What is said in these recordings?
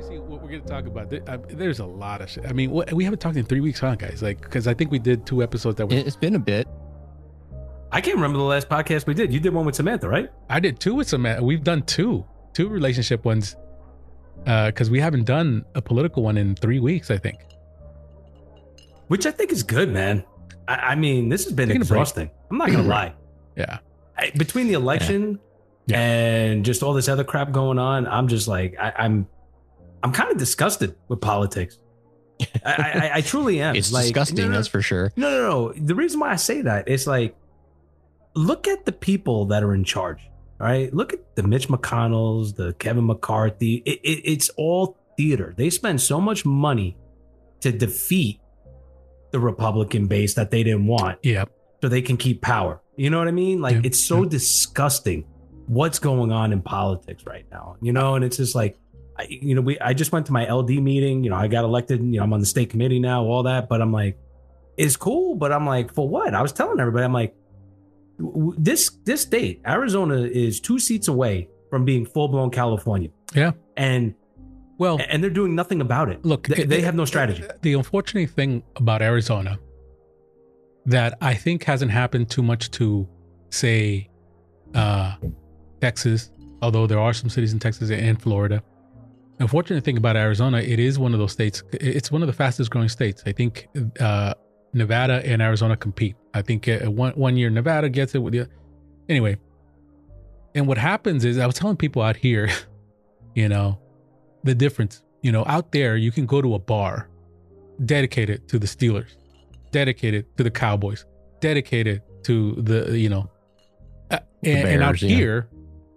see what we're going to talk about. There's a lot of shit. I mean, we haven't talked in 3 weeks, huh, guys? Like, because I think we did 2 episodes that were. It's been a bit. I can't remember the last podcast we did. You did one with Samantha, right? I did 2 with Samantha. We've done two relationship ones, because we haven't done a political one in 3 weeks, I think. Which I think is good, man. I mean, this has been exhausting. I'm not gonna lie. Yeah. Between the election and just all this other crap going on, I'm just like, I'm kind of disgusted with politics. I truly am. It's like, disgusting, that's for sure. No. The reason why I say that is like, look at the people that are in charge. All right, look at the Mitch McConnells, the Kevin McCarthy. It's all theater. They spend so much money to defeat the Republican base that they didn't want. Yeah. So they can keep power. You know what I mean? Like, it's so disgusting what's going on in politics right now, you know? And it's just like, I just went to my LD meeting, I got elected, I'm on the state committee now, all that, but I'm like, it's cool. But I'm like, for what? I was telling everybody, I'm like, this state, Arizona, is 2 seats away from being full-blown California. Yeah. And they're doing nothing about it. Look, they have no strategy. The unfortunate thing about Arizona that I think hasn't happened too much to, say, Texas, although there are some cities in Texas and Florida. The unfortunate thing about Arizona, it is one of those states. It's one of the fastest growing states. I think Nevada and Arizona compete. I think one year Nevada gets it with the anyway. And what happens is, I was telling people out here, the difference, out there, you can go to a bar dedicated to the Steelers, dedicated to the Cowboys, dedicated to the, and out here,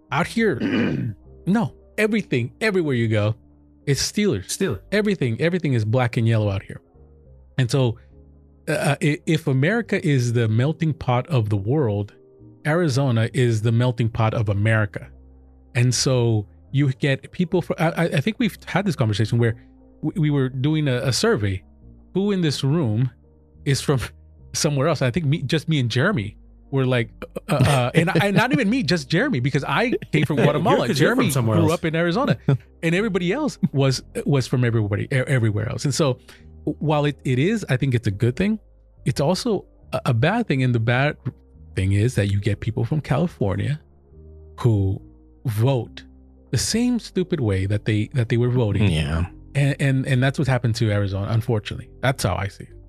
no, everything, everywhere you go, it's Steelers. Everything is black and yellow out here. And so if America is the melting pot of the world, Arizona is the melting pot of America. And so you get people I think we've had this conversation where we were doing a survey. Who in this room is from somewhere else? I think me and Jeremy were like, and not even me, just Jeremy, because I came from Guatemala. Jeremy grew up in Arizona, and everybody else was from everywhere else. And so while it is, I think it's a good thing, it's also a bad thing. And the bad thing is that you get people from California who vote the same stupid way that they were voting. Yeah. And that's what happened to Arizona, unfortunately. That's how I see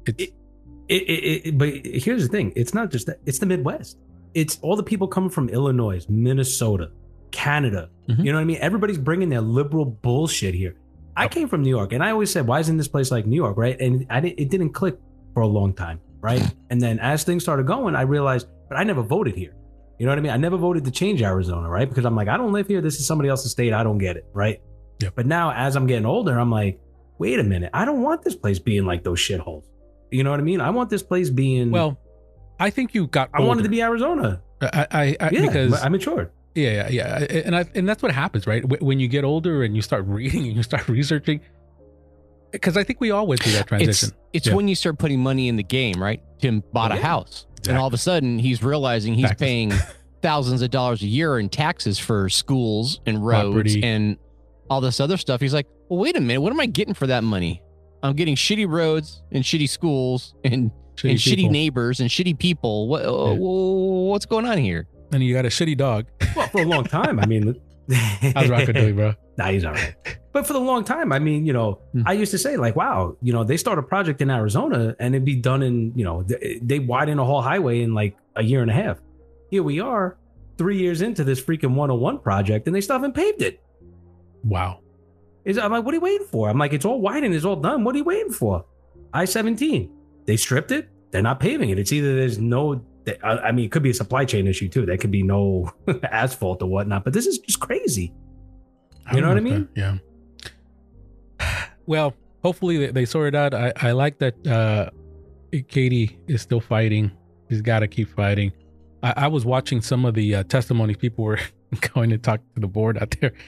it. But here's the thing. It's not just that. It's the Midwest. It's all the people coming from Illinois, Minnesota, Canada. Mm-hmm. You know what I mean? Everybody's bringing their liberal bullshit here. I came from New York, and I always said, why isn't this place like New York, right? And it didn't click for a long time, right? And then as things started going, I realized, but I never voted here. You know what I mean? I never voted to change Arizona, right? Because I'm like, I don't live here. This is somebody else's state. I don't get it, right? Yeah. But now, as I'm getting older, I'm like, wait a minute. I don't want this place being like those shitholes. You know what I mean? I want this place being... Well, I think you got older. I wanted to be Arizona. Because I matured. Yeah. And that's what happens, right? When you get older and you start reading and you start researching, because I think we all went through that transition. It's when you start putting money in the game, right? Tim bought a house. Exactly. And all of a sudden he's realizing he's paying thousands of dollars a year in taxes for schools and roads property and all this other stuff. He's like, well, wait a minute. What am I getting for that money? I'm getting shitty roads and shitty schools and shitty neighbors and shitty people. What's going on here? And you got a shitty dog. Well, for a long time. I mean, how's Rocco doing, bro? Nah, he's all right. But for the long time, I mean, I used to say like, wow, they start a project in Arizona and it'd be done in, they widen a whole highway in like a year and a half. Here we are 3 years into this freaking 101 project and they still haven't paved it. Wow. I'm like, what are you waiting for? I'm like, it's all widened, it's all done. What are you waiting for? I-17, they stripped it. They're not paving it. It's either there's no, I mean, it could be a supply chain issue too. There could be no asphalt or whatnot, but this is just crazy. You know what I mean? Yeah. Well, hopefully they sort it out. I like that Katie is still fighting. She's got to keep fighting. I was watching some of the testimonies. People were going to talk to the board out there.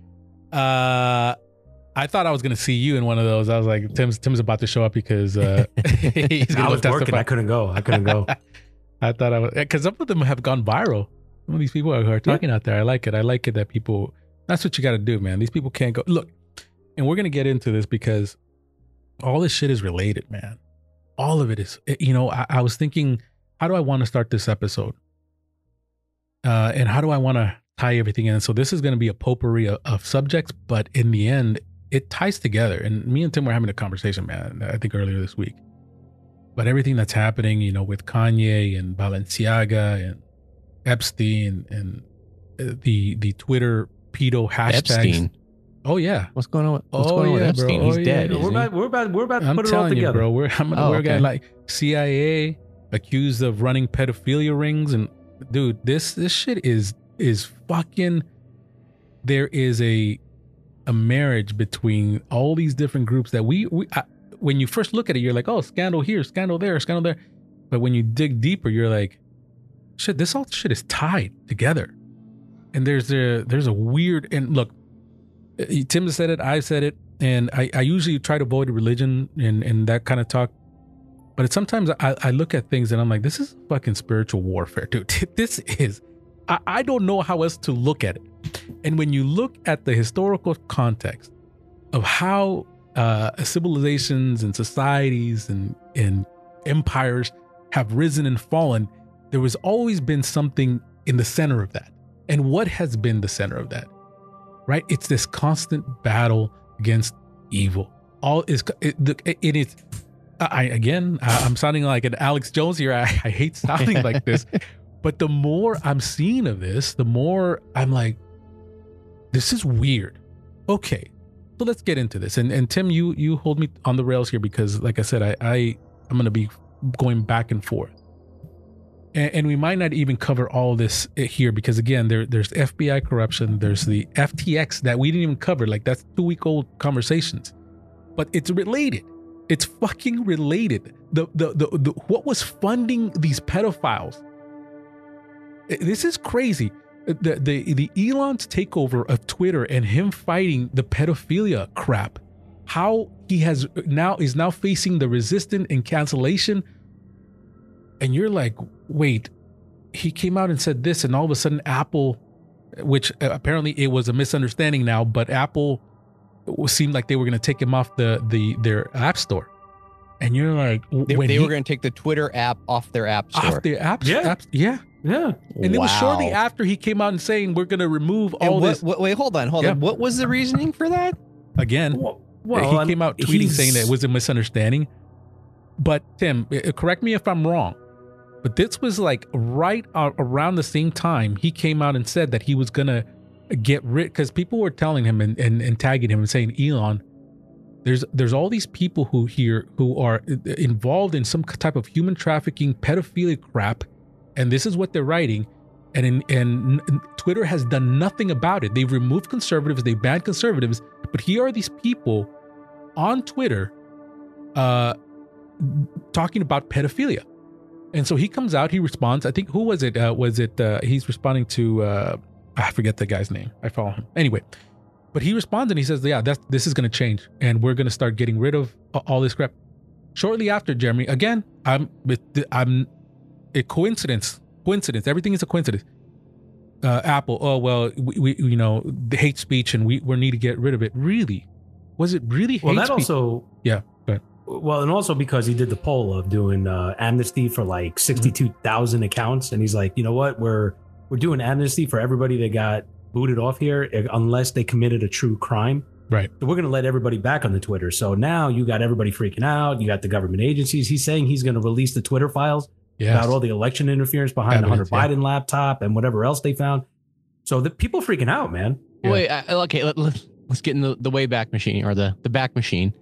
I thought I was going to see you in one of those. I was like, Tim's about to show up because he's going to I was working. I couldn't go. I thought I was, because some of them have gone viral. Some of these people who are talking out there. I like it. I like it that people, that's what you got to do, man. These people can't go. Look, And we're going to get into this because all this shit is related, man. All of it is, I was thinking, how do I want to start this episode? And how do I want to tie everything in? So this is going to be a potpourri of subjects, but in the end, it ties together. And me and Tim were having a conversation, man, I think earlier this week. But everything that's happening, with Kanye and Balenciaga and Epstein and the Twitter pedo hashtags. Epstein. Oh yeah, what's going on? What's going on with Epstein? Bro. He's dead. We're about to put it all together, you, bro. We're gonna like CIA accused of running pedophilia rings, and dude, this shit is fucking. There is a marriage between all these different groups that when you first look at it, you're like, oh, scandal here, scandal there, scandal there. But when you dig deeper, you're like, shit, this all shit is tied together. And there's a weird, and look, Tim said it, I said it, and I usually try to avoid religion and that kind of talk. But sometimes I look at things and I'm like, this is fucking spiritual warfare, dude. This is, I don't know how else to look at it. And when you look at the historical context of how civilizations and societies and empires have risen and fallen, there was always been something in the center of that. And what has been the center of that? Right? It's this constant battle against evil. I'm sounding like an Alex Jones here. I hate sounding like this, but the more I'm seeing of this, the more I'm like, this is weird. Okay, so let's get into this. And Tim, you hold me on the rails here because, like I said, I'm going to be going back and forth. And we might not even cover all this here because, again, there's FBI corruption. There's the FTX that we didn't even cover. Like, that's 2-week-old conversations. But it's related. It's fucking related. The what was funding these pedophiles? This is crazy. The Elon's takeover of Twitter and him fighting the pedophilia crap. How he is now facing the resistance and cancellation. And you're like, wait, he came out and said this, and all of a sudden Apple, which apparently it was a misunderstanding now, but Apple seemed like they were going to take him off their app store. And you're like, they were going to take the Twitter app off their app store. Off their apps? Yeah. Yeah. And it was shortly Wow. after he came out and saying we're going to remove all this. Wait, hold on. What was the reasoning for that? Again, he came out tweeting saying that it was a misunderstanding. But Tim, correct me if I'm wrong, but this was like right around the same time he came out and said that he was going to get rid, because people were telling him and tagging him and saying, Elon, there's all these people who are involved in some type of human trafficking, pedophilia crap, and this is what they're writing. And Twitter has done nothing about it. They've removed conservatives, they banned conservatives, but here are these people on Twitter talking about pedophilia. And so he comes out, he responds. I think, who was it? He's responding to, I forget the guy's name. I follow him. Anyway, but he responds and he says, yeah, this is going to change. And we're going to start getting rid of all this crap. Shortly after, Jeremy, again, I'm a coincidence. Everything is a coincidence. Apple, oh, well, we the hate speech and we need to get rid of it. Really? Was it really hate speech? Well, that also... Yeah, go ahead. Well, and also because he did the poll of doing amnesty for like 62,000 accounts. And he's like, you know what? We're doing amnesty for everybody that got booted off here unless they committed a true crime. Right. So we're going to let everybody back on the Twitter. So now you got everybody freaking out. You got the government agencies. He's saying he's going to release the Twitter files about all the election interference behind the Hunter Biden laptop and whatever else they found. So the people freaking out, man. Yeah. Wait, okay. Let's get in the Wayback Machine or the back machine.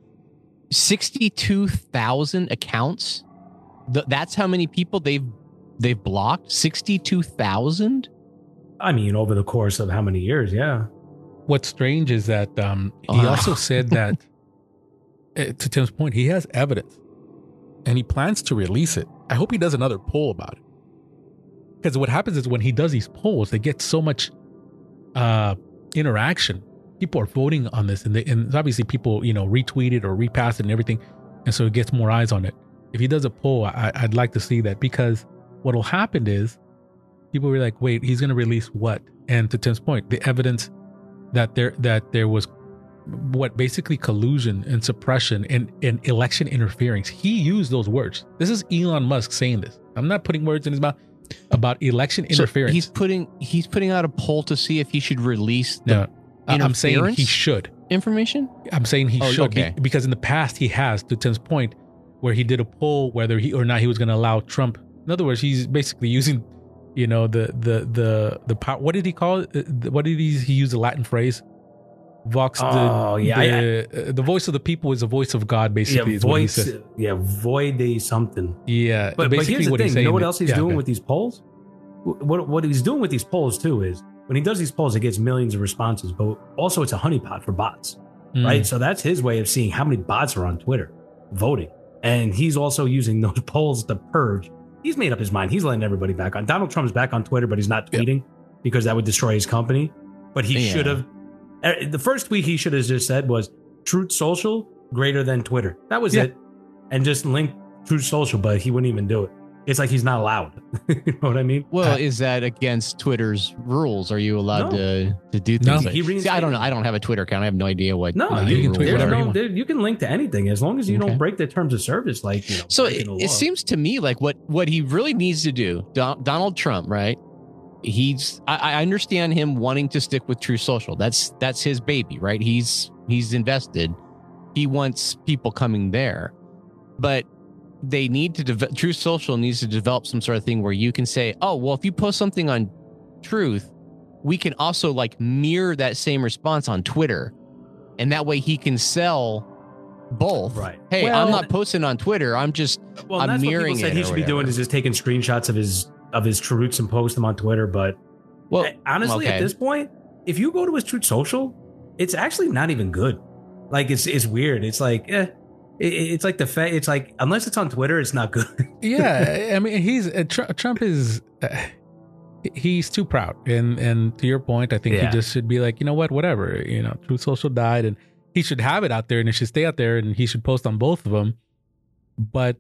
62,000 accounts. That's how many people they've blocked. 62,000. I mean, over the course of how many years? Yeah. What's strange is that he also said that, to Tim's point, he has evidence and he plans to release it. I hope he does another poll about it. Because what happens is when he does these polls, they get so much interaction. People are voting on this, and obviously people, retweet it or repass it and everything. And so it gets more eyes on it. If he does a poll, I'd like to see that, because what will happen is people were like, wait, he's going to release what? And to Tim's point, the evidence that there was basically collusion and suppression and election interference. He used those words. This is Elon Musk saying this. I'm not putting words in his mouth about election interference. He's putting out a poll to see if he should release the I'm saying he should. Information? I'm saying he should because in the past he has, to Tim's point, where he did a poll whether he or not he was going to allow Trump. In other words, he's basically using, the power. What did he call it? What did he use the Latin phrase? Vox. The voice of the people is the voice of God. Basically, is what he said. Yeah, voide something. Yeah, but here's the thing. You know what else he's doing with these polls? What he's doing with these polls too is when he does these polls, it gets millions of responses, but also it's a honeypot for bots, right? So that's his way of seeing how many bots are on Twitter voting, and he's also using those polls to purge. He's made up his mind. He's letting everybody back on. Donald Trump's back on Twitter, but he's not tweeting because that would destroy his company. But he should have. The first tweet he should have just said was Truth Social greater than Twitter. That was it. And just link Truth Social, but he wouldn't even do it. It's like he's not allowed. You know what I mean? Well, is that against Twitter's rules? Are you allowed to do things? I don't know. I don't have a Twitter account. I have no idea what. No, you can tweet whatever you can link to anything as long as you don't break the terms of service. Like, so it seems to me like what he really needs to do, Donald Trump, right? I understand him wanting to stick with Truth Social. That's his baby, right? He's invested. He wants people coming there, but they need to Truth Social needs to develop some sort of thing where you can say, oh, well, if you post something on Truth, we can also like mirror that same response on Twitter, and that way he can sell both. Right. Hey, I'm not posting on Twitter. I'm just I'm mirroring it. What people said he should be doing is just taking screenshots of his truths and post them on Twitter. But honestly, at this point, if you go to his Truth Social, it's actually not even good. Like it's weird. It's like it's like it's like unless it's on Twitter, it's not good. Yeah, I mean Trump is he's too proud, and to your point, I think he just should be like, you know what, whatever. Truth Social died, and he should have it out there, and it should stay out there, and he should post on both of them. But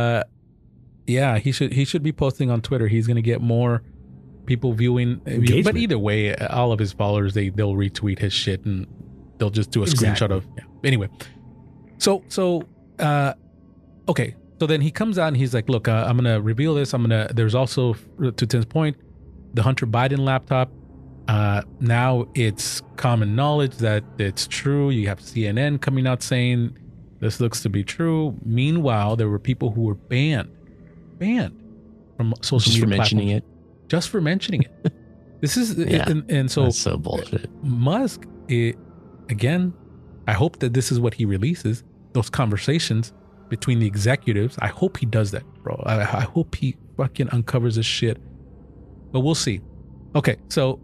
he should be posting on Twitter. He's going to get more people viewing. Engagement. But either way, all of his followers they'll retweet his shit, and they'll just do a screenshot of. Yeah. Anyway. So okay. So then he comes out and he's like, look, I'm going to reveal this. There's also, to Tim's point, the Hunter Biden laptop. Now it's common knowledge that it's true. You have CNN coming out saying this looks to be true. Meanwhile, there were people who were banned from social media platforms. Just for mentioning it. This is, and so. That's so bullshit. Musk, again, I hope that this is what he releases. Those conversations between the executives. I hope he does that, bro. I hope he fucking uncovers this shit. But we'll see. Okay, so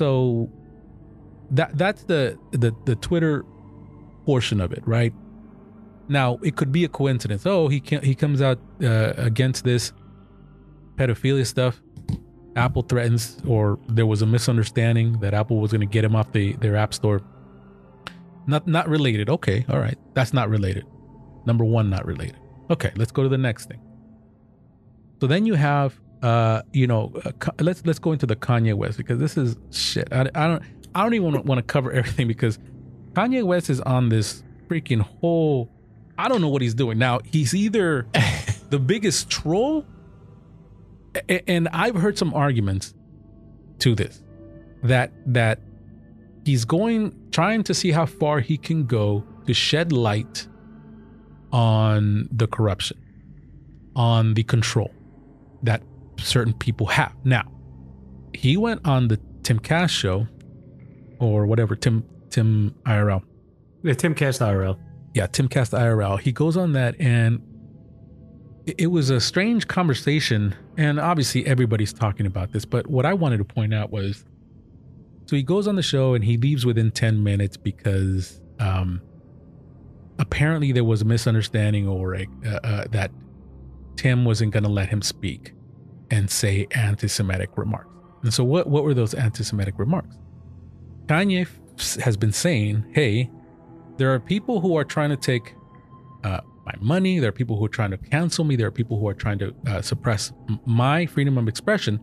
that's the Twitter portion of it, right? Now it could be a coincidence. Oh, he comes out against this pedophilia stuff. Apple threatens, or there was a misunderstanding that Apple was going to get him off their app store. Not related. Okay, all right. That's not related. Number one, not related. Okay, let's go to the next thing. So then you have, let's go into the Kanye West, because this is shit. I don't even want to cover everything, because Kanye West is on this freaking whole. I don't know what he's doing now. He's either the biggest troll, and I've heard some arguments to this that he's trying to see how far he can go to shed light on the corruption, on the control that certain people have. Now, he went on the Timcast show, or whatever, Tim IRL. Yeah, Timcast IRL. Yeah, Timcast IRL. He goes on that, and it was a strange conversation, and obviously everybody's talking about this, but what I wanted to point out was, so he goes on the show and he leaves within 10 minutes because apparently there was a misunderstanding, or that Tim wasn't going to let him speak and say anti-Semitic remarks. And so what were those anti-Semitic remarks? Kanye has been saying, hey, there are people who are trying to take my money. There are people who are trying to cancel me. There are people who are trying to suppress my freedom of expression.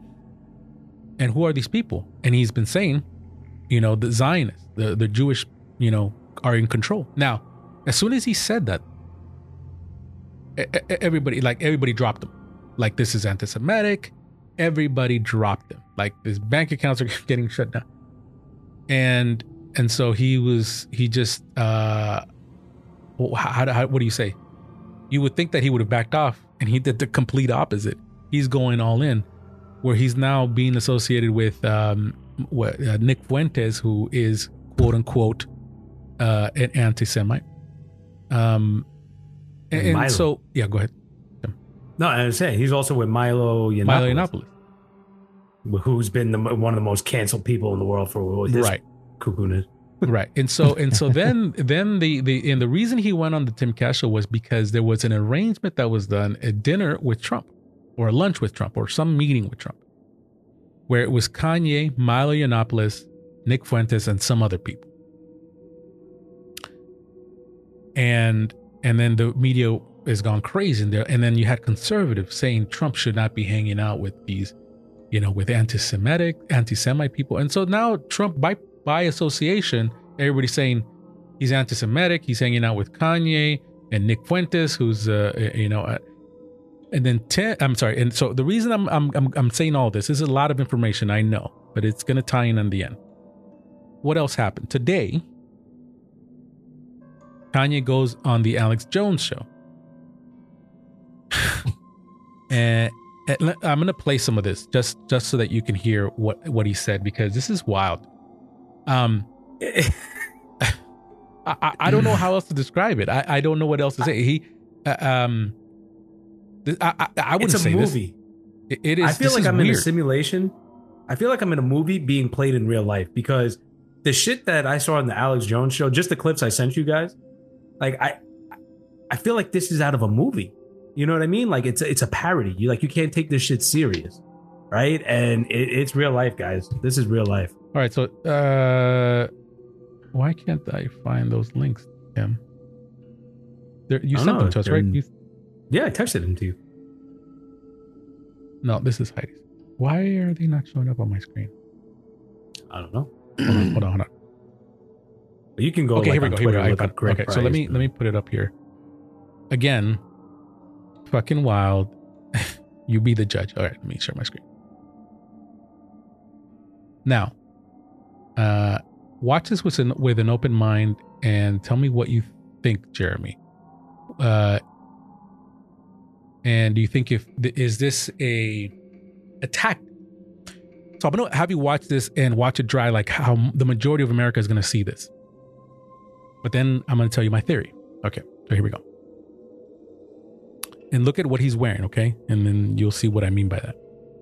And who are these people? And he's been saying, the Zionists, the Jewish, are in control. Now, as soon as he said that, everybody dropped him. Like, this is anti-Semitic. Everybody dropped him. Like, his bank accounts are getting shut down. And so what do you say? You would think that he would have backed off, and he did the complete opposite. He's going all in, where he's now being associated with Nick Fuentes, who is quote unquote an anti-Semite. And so, yeah, go ahead. No, I was saying he's also with Milo Yiannopoulos, who's been one of the most canceled people in the world for this cuckoo-ness. Right. And so then the reason he went on the Tim Cash show was because there was an arrangement that was done at dinner with Trump, or a lunch with Trump, or some meeting with Trump, where it was Kanye, Milo Yiannopoulos, Nick Fuentes, and some other people. And then the media has gone crazy in there. And then you had conservatives saying Trump should not be hanging out with these, with anti-Semite people. And so now Trump, by association, everybody's saying he's anti-Semitic. He's hanging out with Kanye and Nick Fuentes, who's, and then And so the reason I'm saying all this is a lot of information, I know, but it's going to tie in the end. What else happened today? Kanye goes on the Alex Jones show. And I'm going to play some of this just so that you can hear what he said, because this is wild. I don't know how else to describe it. I don't know what else to say. I wouldn't say movie. This. It is. I feel like I'm in a simulation. I feel like I'm in a movie being played in real life, because the shit that I saw on the Alex Jones show, just the clips I sent you guys, like I feel like this is out of a movie. You know what I mean? Like it's a parody. You can't take this shit serious, right? And it's real life, guys. This is real life. All right, so why can't I find those links, Tim? You sent them to us, right? Yeah, I texted them to you. No, this is Heidi's. Why are they not showing up on my screen? I don't know. Hold on. You can go. Okay, here we go. Okay, so let me put it up here. Again, fucking wild. You be the judge. All right, let me share my screen. Now, watch this with an open mind and tell me what you think, Jeremy. And do you think is this a attack? So I'm going to have you watch this and watch it dry, like how the majority of America is going to see this. But then I'm going to tell you my theory. Okay, so here we go. And look at what he's wearing, okay? And then you'll see what I mean by that.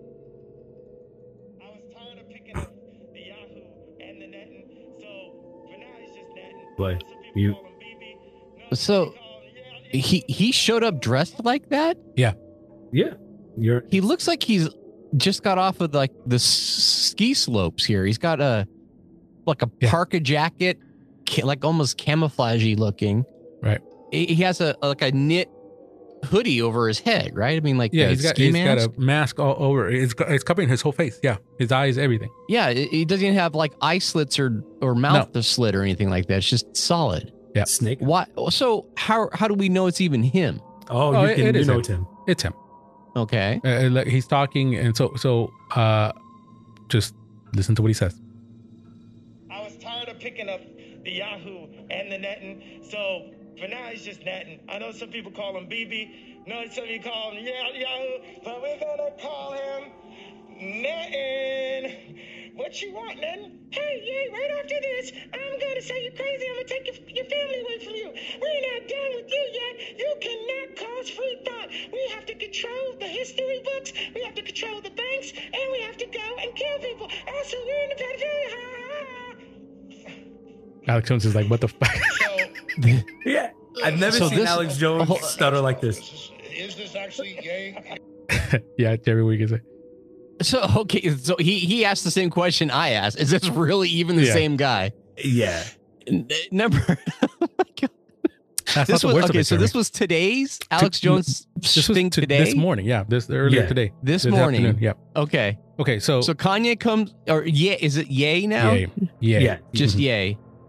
I was tired of picking up the Yahoo and the netting, so for now it's just netting. But you. So he showed up dressed like that? Yeah. He looks like he's just got off of like the ski slopes here. He's got a parka jacket, like almost camouflagey looking. Right. He has a knit hoodie over his head, right? I mean, like, yeah, he's got a mask all over. It's covering his whole face. Yeah, his eyes, everything. Yeah, he doesn't even have like eye slits or mouth slit or anything like that. It's just solid. Yeah. Snake. Why? So how do we know it's even him? You know it's him. It's him. Okay. He's talking, and so just listen to what he says. I was tired of picking up the Yahoo and the netting, so for now it's just netting. I know some people call him BB. No, some people call him Yahoo, but we're gonna call him netting. What you want, netting? Hey, right after this, I'm gonna say you're crazy. I'm gonna take your family away from you. We're not done with you yet. You cannot cause free thought. We have to control the history books. We have to control the banks, and we have to go and kill people. Also, we're in the pedophilia. Alex Jones is like, what the fuck? Yeah, I've never seen Alex Jones stutter like this. Is this actually gay? Yeah, Jerry, what you gonna say? So he asked the same question I asked. Is this really even the same guy? Yeah. Number. Oh my God. This was today's Alex Jones thing today. This morning, earlier today. This morning, afternoon, yeah. Okay. So Kanye comes, or is it yay now? Yay. Just yay.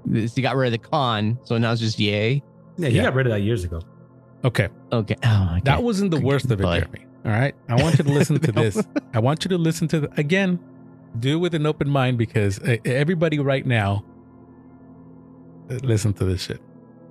He got rid of the con, so now it's just Ye. Yeah, he got rid of that years ago. Okay. Okay. That wasn't the worst of it, Jeremy. All right. I want you to listen to this. I want you to listen to again. Do it with an open mind because everybody right now, listen to this shit.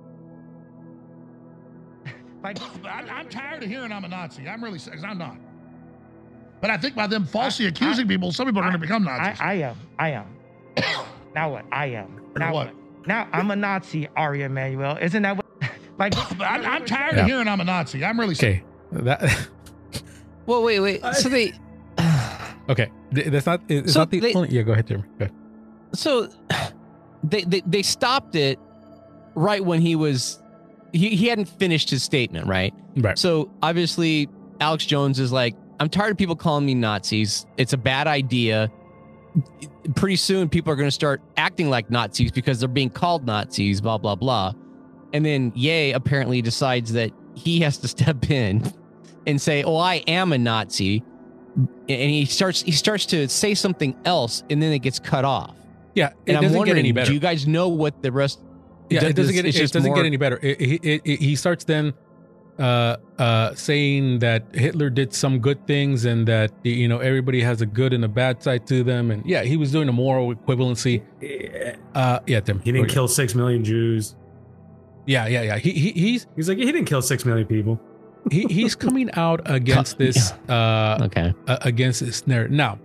I'm tired of hearing I'm a Nazi. I'm really sick. I'm not. But I think by them falsely accusing people, some people are going to become Nazis. I am. Now what? I am. Now what? Now I'm a Nazi, Ari Emanuel. Isn't that what? I'm tired of hearing I'm a Nazi. I'm really sick. Okay. Well, wait. So they. Okay, that's not. It's so not the only. Yeah, go ahead, Jeremy. Go ahead. So, they stopped it right when he was. He hadn't finished his statement, right? Right. So obviously, Alex Jones is like, I'm tired of people calling me Nazis. It's a bad idea. Pretty soon, people are going to start acting like Nazis because they're being called Nazis. Blah blah blah. And then Ye apparently decides that he has to step in and say, "Oh, I am a Nazi." And he starts to say something else, and then it gets cut off. Yeah, it doesn't get any better. Do you guys know what the rest? Yeah, it doesn't get any better. He starts then saying that Hitler did some good things, and that everybody has a good and a bad side to them. And yeah, he was doing a moral equivalency. Yeah, Tim. He didn't kill 6 million Jews. Yeah. He's like, he didn't kill 6 million people. He's coming out against this against this narrative. Now,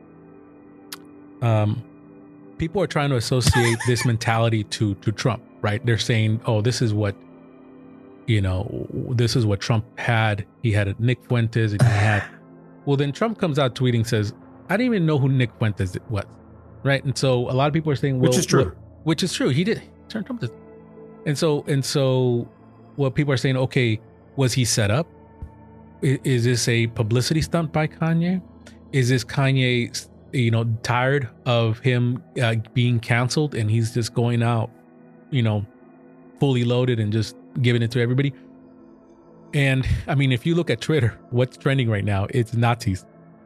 people are trying to associate this mentality to Trump, right? They're saying, "Oh, this is what Trump had. He had a Nick Fuentes, and he had." Well, then Trump comes out tweeting, says, "I didn't even know who Nick Fuentes was," right? And so a lot of people are saying, "Well, which is true. He did. Trump did." And so, what people are saying, okay, was he set up? Is this a publicity stunt by Kanye? Is this Kanye, tired of him being canceled and he's just going out, fully loaded and just giving it to everybody? And I mean, if you look at Twitter, what's trending right now? It's Nazis.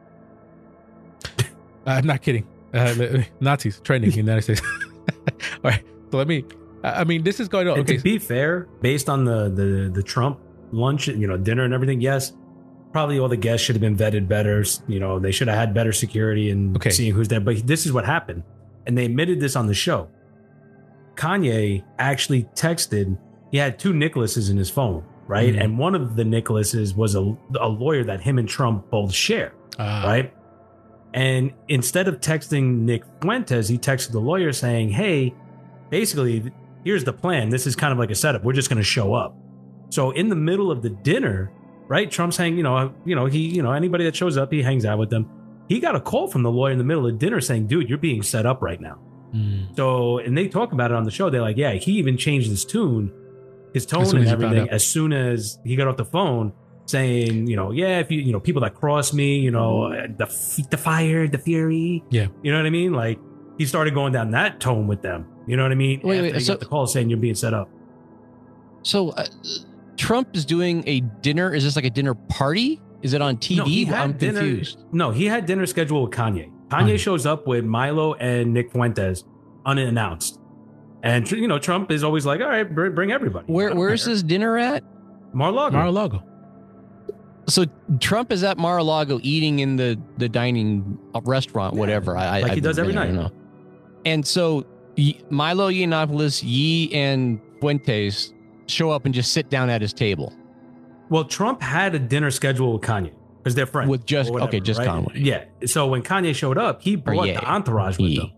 I'm not kidding. Nazis trending in the United States. All right. So this is going on. Okay. To be fair, based on the Trump lunch, dinner and everything, yes, probably all the guests should have been vetted better. They should have had better security and seeing who's there. But this is what happened. And they admitted this on the show. Kanye actually texted, he had 2 Nicholases in his phone, right? Mm-hmm. And one of the Nicholases was a lawyer that him and Trump both share, right? And instead of texting Nick Fuentes, he texted the lawyer saying, "Hey, basically, here's the plan. This is kind of like a setup. We're just going to show up." So in the middle of the dinner, right? Trump's hanging, anybody that shows up, he hangs out with them. He got a call from the lawyer in the middle of dinner saying, "Dude, you're being set up right now." So, and they talk about it on the show. They're like, yeah, he even changed his tone and everything as soon as he got off the phone, saying, if you, people that cross me, the fire, the fury. Yeah. You know what I mean? Like, he started going down that tone with them. You know what I mean? Wait, so got the call saying you're being set up. So Trump is doing a dinner. Is this like a dinner party? Is it on TV? No, I'm confused. No, he had dinner scheduled with Kanye. Kanye shows up with Milo and Nick Fuentes unannounced. And, Trump is always like, all right, bring everybody. Where's this dinner at? Mar-a-Lago. So Trump is at Mar-a-Lago eating in the dining restaurant, whatever. He does every night. I don't know. And so Milo Yiannopoulos, Yi, and Fuentes show up and just sit down at his table. Well, Trump had a dinner scheduled with Kanye because they're friends. With just whatever, just right? Conway. Yeah. So when Kanye showed up, he brought the entourage with him.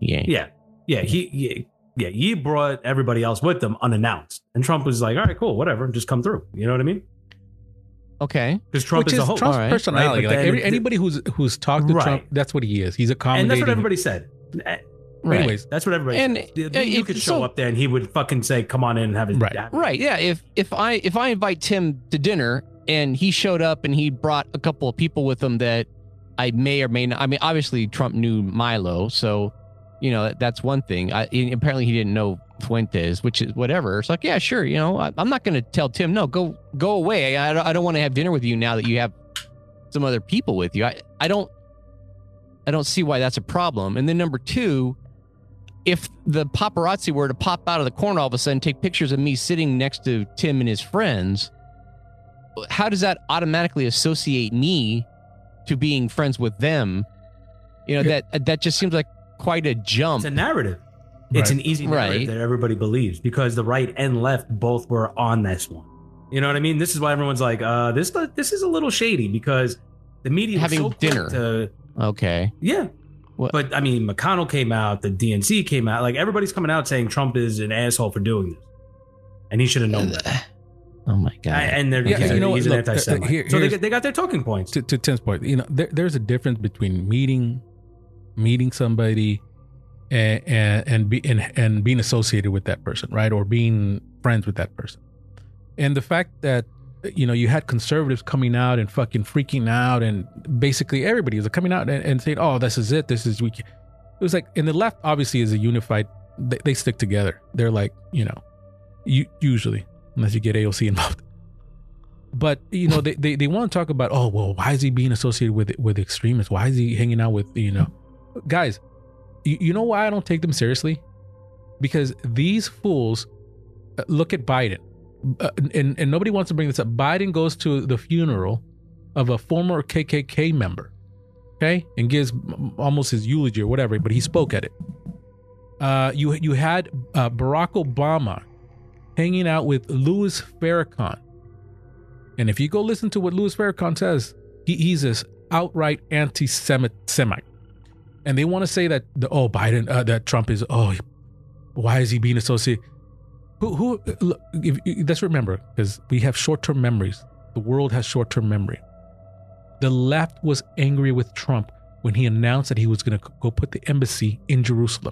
He brought everybody else with them unannounced. And Trump was like, all right, cool, whatever, just come through. You know what I mean? Okay. Because Trump is a host. Trump's personality. Right? Like anybody who's talked to Trump, that's what he is. He's accommodating. And that's what everybody said. Right. Anyways, that's what everybody said. You could show up there and he would fucking say, come on in and have his dad. Right. Yeah. If I invite Tim to dinner and he showed up and he brought a couple of people with him that I may or may not. I mean, obviously Trump knew Milo, so that's one thing. Apparently he didn't know Fuentes, which is whatever. It's like, yeah, sure. I'm not going to tell Tim, no, go away. I don't want to have dinner with you now that you have some other people with you. I don't see why that's a problem. And then number two, if the paparazzi were to pop out of the corner all of a sudden, take pictures of me sitting next to Tim and his friends, how does that automatically associate me to being friends with them? You know, that just seems like quite a jump. It's a narrative. It's an easy narrative that everybody believes because the right and left both were on this one. You know what I mean? This is why everyone's like, this is a little shady because the media having was so dinner. Okay. Yeah. What? But I mean, McConnell came out, the DNC came out, like everybody's coming out saying Trump is an asshole for doing this, and he should have known that. Oh my god! And they're he's an anti-Semite. So they got their talking points. To Tim's point, you know, there's a difference between meeting somebody and being associated with that person, right, or being friends with that person, and the fact that, you know, you had conservatives coming out and fucking freaking out, and basically everybody was coming out and saying, "Oh, this is it. This is we." It was like, and the left obviously is a unified. They stick together. They're like, you know, usually, unless you get AOC involved. But you know, they want to talk about, oh well, why is he being associated with extremists? Why is he hanging out with, you know, guys? You know why I don't take them seriously? Because these fools look at Biden. And nobody wants to bring this up. Biden goes to the funeral of a former KKK member, okay, and gives almost his eulogy or whatever, but he spoke at it. You had Barack Obama hanging out with Louis Farrakhan, and if you go listen to what Louis Farrakhan says, he's this outright anti-Semite, and they want to say that Biden, that Trump is, why is he being associated? Who? Look, let's remember, because we have short-term memories. The world has short-term memory. The left was angry with Trump when he announced that he was going to go put the embassy in Jerusalem.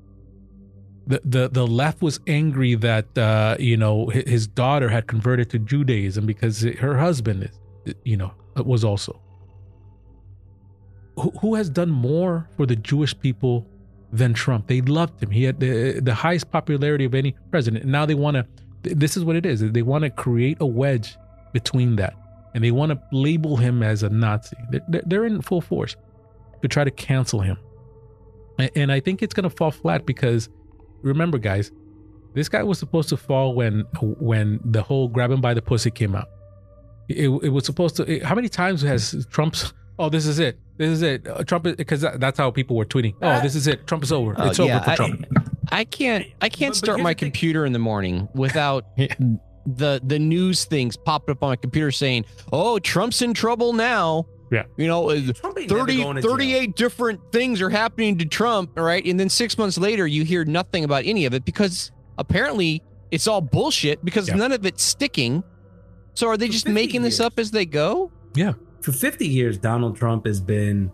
The left was angry that you know, his daughter had converted to Judaism because her husband is, you know, was also. Who has done more for the Jewish people than Trump? They loved him. He had the highest popularity of any president. And now they want to, this is what it is. They want to create a wedge between that. And they want to label him as a Nazi. They're in full force to try to cancel him. And I think it's going to fall flat because, remember guys, this guy was supposed to fall when the whole grab him by the pussy came out. It was supposed to, how many times has Trump's, oh, this is it. This is it. Trump, because that's how people were tweeting. Oh, this is it. Trump is over. It's over for Trump. I can't start my computer in the morning without the news things popping up on my computer saying, "Oh, Trump's in trouble now." Yeah. You know, 38 different things are happening to Trump, right? And then 6 months later, you hear nothing about any of it because apparently it's all bullshit because none of it's sticking. So are they just making this up as they go? Yeah. For 50 years, Donald Trump has been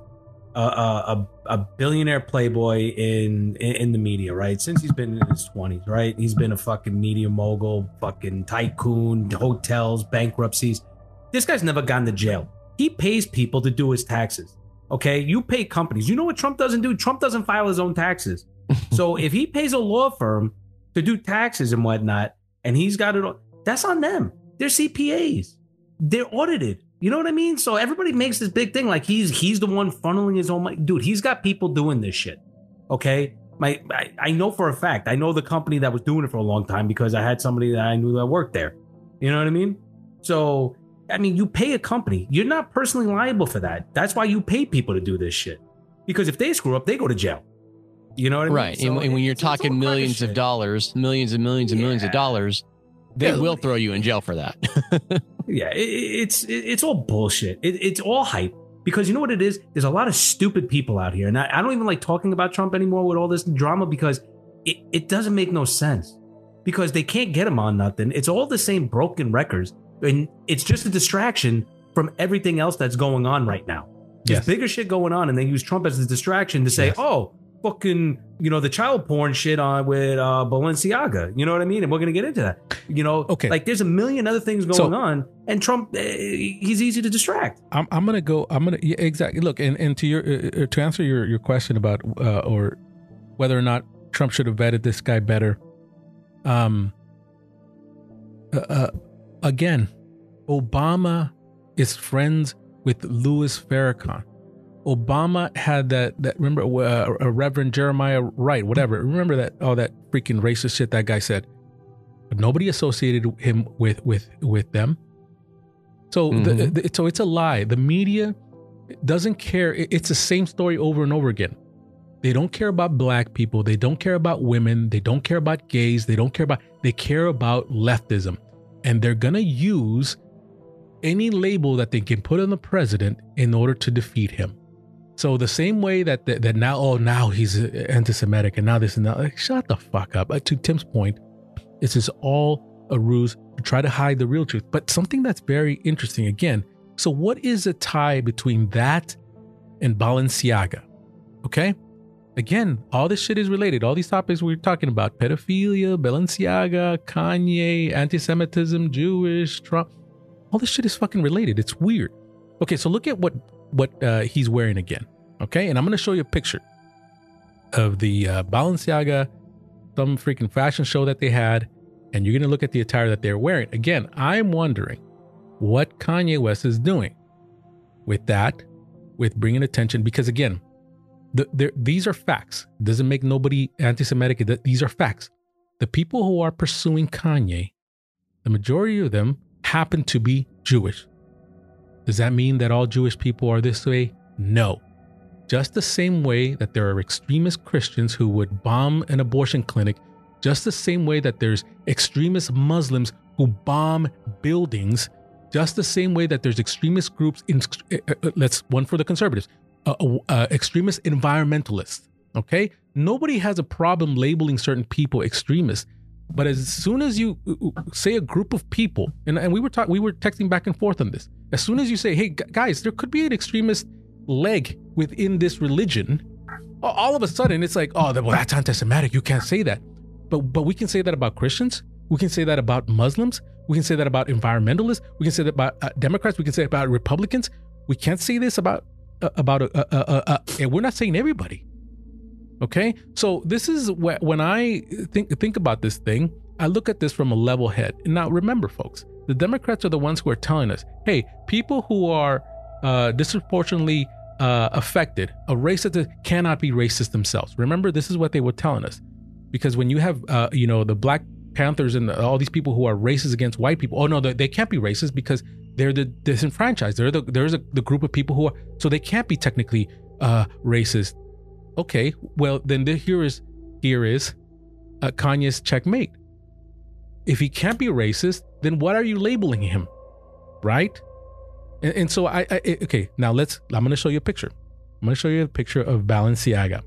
a billionaire playboy in the media, right? Since he's been in his 20s, right? He's been a fucking media mogul, fucking tycoon, hotels, bankruptcies. This guy's never gone to jail. He pays people to do his taxes, okay? You pay companies. You know what Trump doesn't do? Trump doesn't file his own taxes. So if he pays a law firm to do taxes and whatnot, and he's got it all, that's on them. They're CPAs. They're audited. You know what I mean? So everybody makes this big thing like he's the one funneling his own money. Dude, he's got people doing this shit. Okay? I know for a fact. I know the company that was doing it for a long time because I had somebody that I knew that worked there. You know what I mean? So, I mean, you pay a company. You're not personally liable for that. That's why you pay people to do this shit. Because if they screw up, they go to jail. You know what I mean? Right. So and when you're talking millions of dollars, millions and millions and millions of dollars, they will throw you in jail for that. Yeah, it's all bullshit. It's all hype because you know what it is? There's a lot of stupid people out here. And I don't even like talking about Trump anymore with all this drama because it doesn't make no sense because they can't get him on nothing. It's all the same broken records. And it's just a distraction from everything else that's going on right now. There's bigger shit going on and they use Trump as a distraction to say, oh, fucking, you know, the child porn shit on with Balenciaga. You know what I mean? And we're going to get into that. You know, like there's a million other things going on and Trump, he's easy to distract. I'm going to, yeah, exactly. Look, and to your, to answer your question about, or whether or not Trump should have vetted this guy better. Again, Obama is friends with Louis Farrakhan. Obama had that remember Reverend Jeremiah Wright, whatever. Remember that all that freaking racist shit that guy said. But nobody associated him with them. So so it's a lie. The media doesn't care. It's the same story over and over again. They don't care about black people. They don't care about women. They don't care about gays. They care about leftism. And they're going to use any label that they can put on the president in order to defeat him. So the same way that now he's anti-Semitic and now this and that, like, shut the fuck up. To Tim's point, this is all a ruse to try to hide the real truth. But something that's very interesting again. So what is a tie between that and Balenciaga? Okay. Again, all this shit is related. All these topics we're talking about, pedophilia, Balenciaga, Kanye, anti-Semitism, Jewish, Trump, all this shit is fucking related. It's weird. Okay, so look at what he's wearing again. Okay, and I'm going to show you a picture of the Balenciaga, some freaking fashion show that they had, and you're going to look at the attire that they're wearing. Again, I'm wondering what Kanye West is doing with that, with bringing attention, because again, these are facts. It doesn't make nobody anti-Semitic. These are facts. The people who are pursuing Kanye, the majority of them happen to be Jewish. Does that mean that all Jewish people are this way? No. Just the same way that there are extremist Christians who would bomb an abortion clinic, just the same way that there's extremist Muslims who bomb buildings, just the same way that there's extremist groups, one for the conservatives, extremist environmentalists, okay? Nobody has a problem labeling certain people extremists, but as soon as you say a group of people, and we were texting back and forth on this, as soon as you say, hey guys, there could be an extremist leg within this religion, all of a sudden it's like, oh, well, that's anti-Semitic, you can't say that. But we can say that about Christians, we can say that about Muslims, we can say that about environmentalists, we can say that about Democrats, we can say it about Republicans. We can't say this about and we're not saying everybody. Okay, so this is when I think about this thing, I look at this from a level head. And now remember, folks, the Democrats are the ones who are telling us, hey, people who are disproportionately affected of racism cannot be racist themselves. Remember, this is what they were telling us, because when you have the Black Panthers and all these people who are racist against white people, oh no, they can't be racist because they're the disenfranchised. There's the group of people who are, so they can't be technically racist. Okay, well then here is Kanye's checkmate. If he can't be racist, then what are you labeling him, right? And so okay, now I'm going to show you a picture. I'm going to show you a picture of Balenciaga.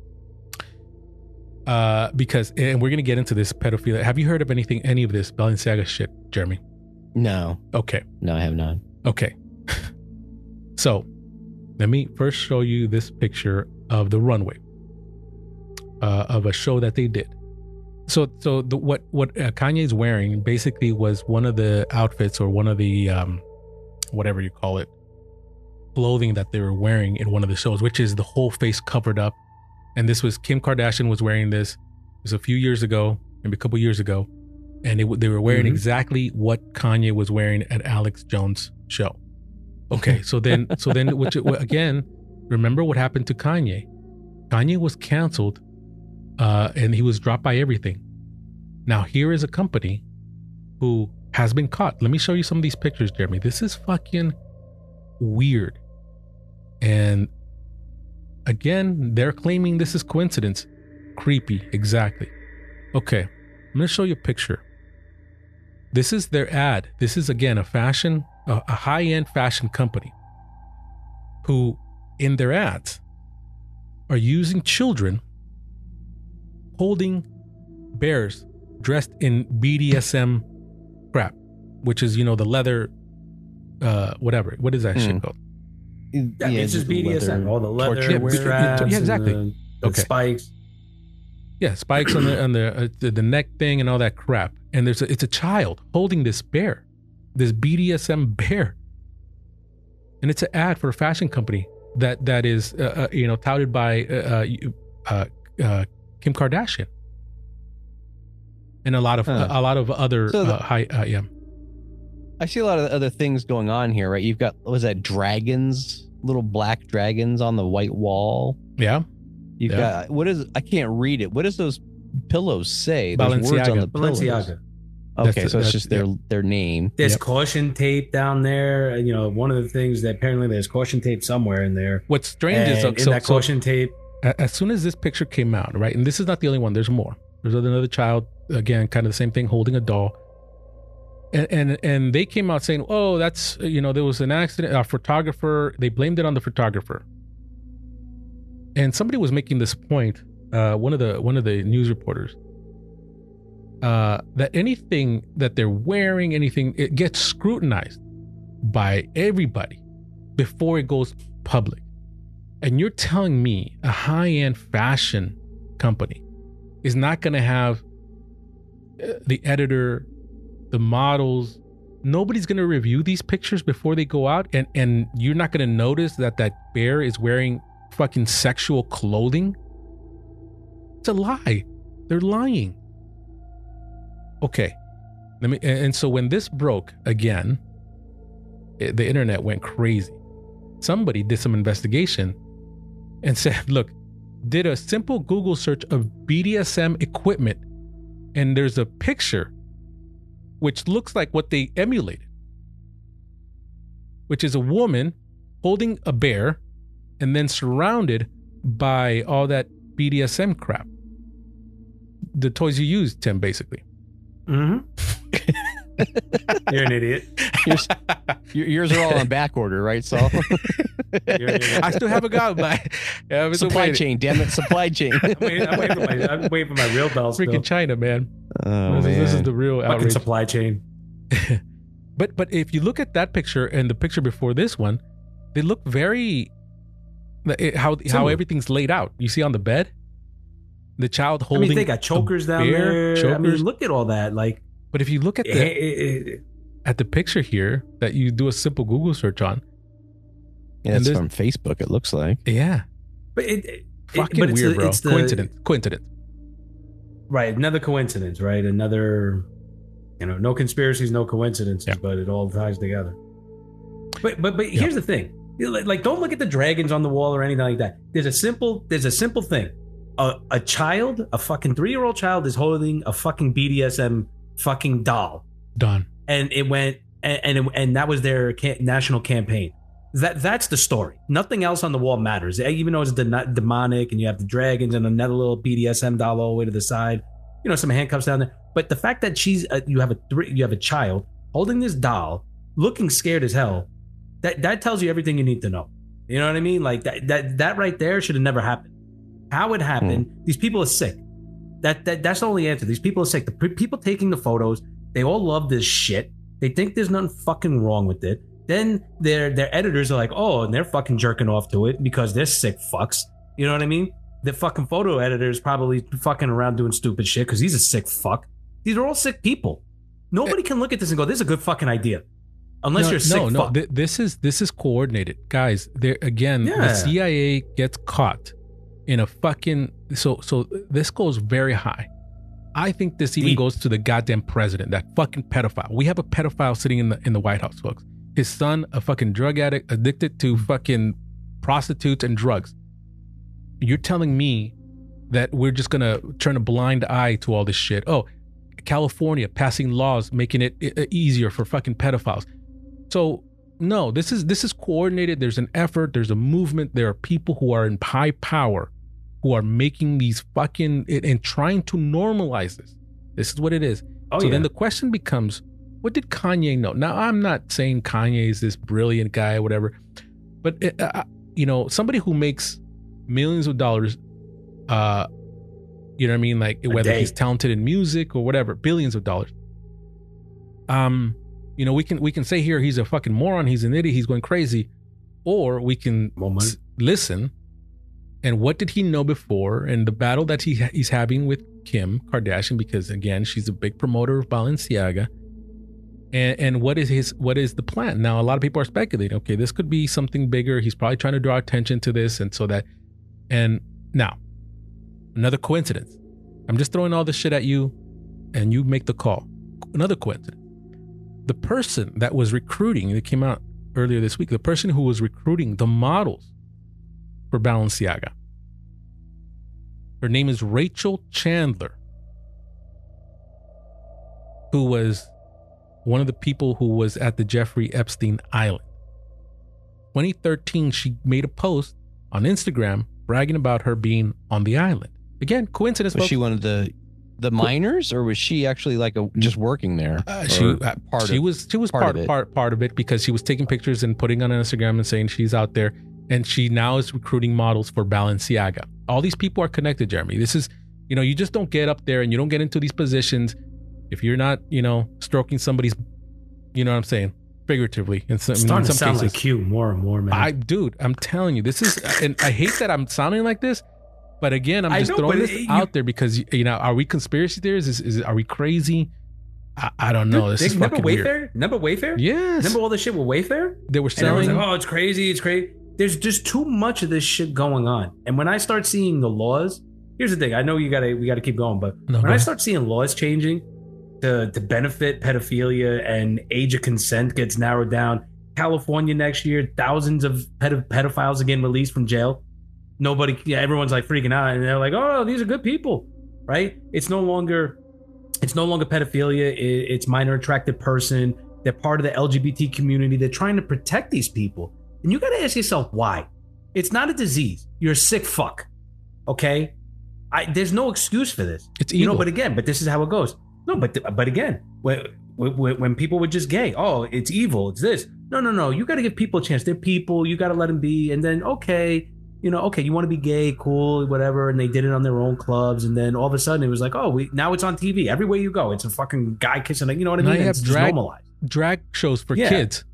Because we're going to get into this pedophilia. Have you heard of any of this Balenciaga shit, Jeremy? No. Okay. No, I have not. Okay. So let me first show you this picture of the runway of a show that they did. So what Kanye's wearing basically was one of the outfits or one of the whatever you call it, clothing that they were wearing in one of the shows, which is the whole face covered up. And this was Kim Kardashian was wearing this. It was a few years ago, maybe a couple years ago, and they were wearing exactly what Kanye was wearing at Alex Jones' show. Okay, so then, which again, remember what happened to Kanye? Kanye was canceled, and he was dropped by everything. Now here is a company who has been caught. Let me show you some of these pictures, Jeremy. This is fucking weird, and again, they're claiming this is coincidence. Creepy, exactly. Okay, I'm gonna show you a picture. This is their ad. This is again a high-end fashion company who, in their ads, are using children holding bears dressed in BDSM crap, which is, the leather, whatever. What is that shit called? Yeah, it's just BDSM. All the leather, straps, exactly. The spikes. Yeah, spikes on the neck thing and all that crap. And it's a child holding this bear, this BDSM bear, and it's an ad for a fashion company that is touted by Kim Kardashian and a lot of other I see a lot of other things going on here, right? You've got, was that dragons little black dragons on the white wall. Yeah. You've got, I can't read it. What does those pillows say? There's words on the pillows. Balenciaga. Okay, so it's just their name. There's caution tape down there. You know, one of the things that apparently there's caution tape somewhere in there. What's strange is in that caution tape. As soon as this picture came out, right, and this is not the only one. There's more. There's another child, again, kind of the same thing, holding a doll. And they came out saying, oh, that's, there was an accident. A photographer, they blamed it on the photographer. And somebody was making this point, one of the news reporters, that anything that they're wearing, it gets scrutinized by everybody before it goes public. And you're telling me a high-end fashion company is not going to have the editor, the models, nobody's going to review these pictures before they go out, and you're not going to notice that bear is wearing fucking sexual clothing? It's a lie. They're lying. Okay. And so when this broke again, the internet went crazy. Somebody did some investigation and said, look, did a simple Google search of BDSM equipment, and there's a picture which looks like what they emulated, which is a woman holding a bear and then surrounded by all that BDSM crap. The toys you use, Tim, basically. Mm-hmm. You're an idiot. Yours are all in back order, right, Saul? I still haven't got my supply chain. Damn it, supply chain. I'm waiting for my real bells. Freaking China, man. Oh, this is the real fucking outrage. Supply chain. But if you look at that picture and the picture before this one, they look very how everything's laid out. You see on the bed, the child holding. They got chokers down there. Chokers. I mean, look at all that. But if you look at the picture here that you do a simple Google search on, it's from Facebook. It looks like. Yeah, but fucking weird, bro. Coincidence. Right, another coincidence. Right, another. No conspiracies, no coincidences, but it all ties together. But here's the thing. Don't look at the dragons on the wall or anything like that. There's a simple thing. A child, a fucking 3-year-old child, is holding a fucking BDSM fucking doll. Done. And it went, and that was their national campaign. That's the story. Nothing else on the wall matters. Even though it's demonic, and you have the dragons and another little BDSM doll all the way to the side. Some handcuffs down there. But the fact that you have a child holding this doll, looking scared as hell, that tells you everything you need to know. You know what I mean? Like that right there should have never happened. How it happened? These people are sick. That's the only answer. These people are sick. The people taking the photos, they all love this shit. They think there's nothing fucking wrong with it. Then their editors are like, oh, and they're fucking jerking off to it because they're sick fucks. You know what I mean? The fucking photo editor is probably fucking around doing stupid shit because he's a sick fuck. These are all sick people. Nobody can look at this and go, this is a good fucking idea. Unless you're sick fuck. This is coordinated. Guys, there again, the CIA gets caught in a fucking so this goes very high. I think this even goes to the goddamn president, that fucking pedophile. We have a pedophile sitting in the White House, folks. His son, a fucking drug addict, addicted to fucking prostitutes and drugs. You're telling me that we're just gonna turn a blind eye to all this shit? Oh, California passing laws making it easier for fucking pedophiles. So no, this is coordinated. There's an effort. There's a movement. There are people who are in high power who are making these fucking and trying to normalize this. This is what it is. Then the question becomes, what did Kanye know? Now, I'm not saying Kanye is this brilliant guy or whatever, but somebody who makes millions of dollars, you know what I mean? Like whether he's talented in music or whatever, billions of dollars. We can say here he's a fucking moron, he's an idiot, he's going crazy, or we can listen. And what did he know before? And the battle that he's having with Kim Kardashian, because again, she's a big promoter of Balenciaga. And what is the plan? Now, a lot of people are speculating, okay, this could be something bigger. He's probably trying to draw attention to this. And now, another coincidence. I'm just throwing all this shit at you and you make the call. Another coincidence. The person that was recruiting, that came out earlier this week, the person who was recruiting the models for Balenciaga. Her name is Rachel Chandler, who was one of the people who was at the Jeffrey Epstein Island. 2013, she made a post on Instagram bragging about her being on the island. Again, coincidence. Was she one of the minors, or was she actually like just working there? She was part of it, because she was taking pictures and putting on Instagram and saying she's out there, and she now is recruiting models for Balenciaga. All these people are connected, Jeremy. This is, you just don't get up there and you don't get into these positions if you're not, stroking somebody's, you know what I'm saying, figuratively. In some sound cases, like Q more and more, man. Dude, I'm telling you, this is, and I hate that I'm sounding like this, but again, I'm just throwing this out there because, are we conspiracy theorists? Are we crazy? I don't know. This is fucking weird. Remember Wayfair? Yes. Remember all this shit with Wayfair? They were selling. And like, oh, it's crazy. It's crazy. There's just too much of this shit going on. And when I start seeing the laws, here's the thing. I know we got to keep going, but when I start seeing laws changing to benefit pedophilia and age of consent gets narrowed down, California next year, thousands of pedophiles are getting released from jail. Everyone's like freaking out, and they're like, "Oh, these are good people," right? It's no longer pedophilia. It's minor attracted person. They're part of the LGBT community. They're trying to protect these people, and you got to ask yourself why. It's not a disease. You're a sick fuck. Okay, there's no excuse for this. It's evil. But this is how it goes. No, but again, when people were just gay, oh, it's evil. It's this. No. You got to give people a chance. They're people. You got to let them be, and then okay. You want to be gay, cool, whatever, and they did it on their own clubs, and then all of a sudden it was like, now it's on TV everywhere you go. It's a fucking guy kissing, you know what I mean? Now you have it's normalized. Drag shows for kids.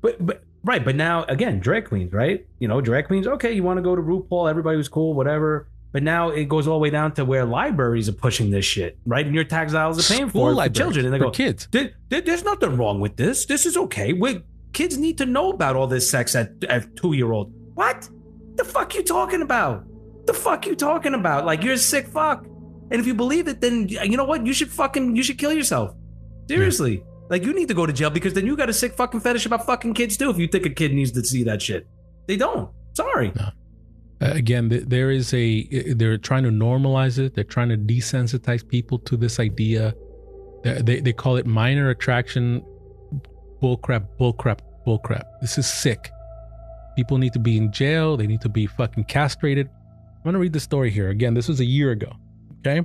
But now again, drag queens, right? Drag queens. Okay, you want to go to RuPaul? Everybody was cool, whatever. But now it goes all the way down to where libraries are pushing this shit, right? And your tax dollars are paying for it for children, and they go, kids. There's nothing wrong with this. This is okay. Kids need to know about all this sex at 2-year-old. What? The fuck you talking about? Like, you're a sick fuck. And if you believe it, then you know what? You should kill yourself. Seriously. Yeah. Like, you need to go to jail, because then you got a sick fucking fetish about fucking kids too. If you think a kid needs to see that shit, they don't. Sorry. No. Again, they're trying to normalize it. They're trying to desensitize people to this idea. They call it minor attraction. Bullcrap. This is sick. People need to be in jail. They need to be fucking castrated. I'm going to read the story here. Again, this was a year ago. Okay.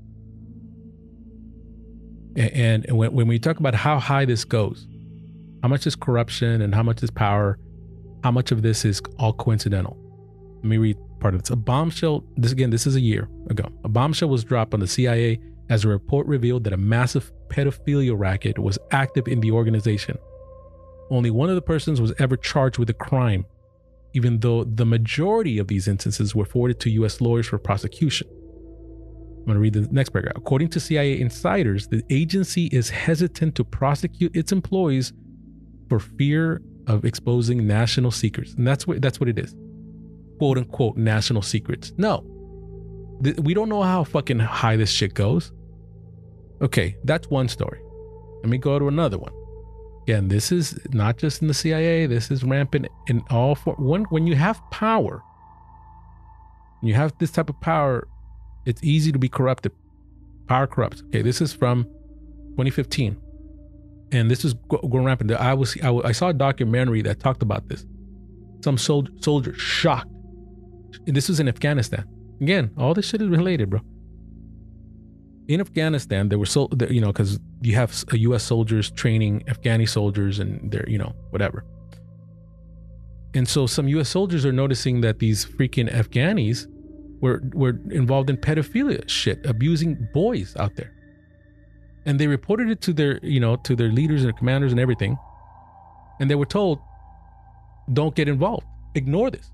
And when we talk about how high this goes, how much is corruption and how much is power, how much of this is all coincidental. Let me read part of it. A bombshell, this is a year ago. A bombshell was dropped on the CIA as a report revealed that a massive pedophilia racket was active in the organization. Only one of the persons was ever charged with a crime, even though the majority of these instances were forwarded to U.S. lawyers for prosecution. I'm going to read the next paragraph. According to CIA insiders, the agency is hesitant to prosecute its employees for fear of exposing national secrets. And that's what it is. Quote unquote national secrets. No. We don't know how fucking high this shit goes. Okay, that's one story. Let me go to another one. Again, this is not just in the CIA. This is rampant in all when you have power, when you have this type of power, it's easy to be corrupted. Power corrupts. Okay, this is from 2015, and this is going rampant. I saw a documentary that talked about this. Some soldiers shocked. This was in Afghanistan. Again, all this shit is related, bro. In Afghanistan, there were because you have U.S. soldiers training Afghani soldiers, and they're whatever. And so some U.S. soldiers are noticing that these freaking Afghanis were involved in pedophilia shit, abusing boys out there, and they reported it to their leaders and their commanders and everything, and they were told, "Don't get involved. Ignore this."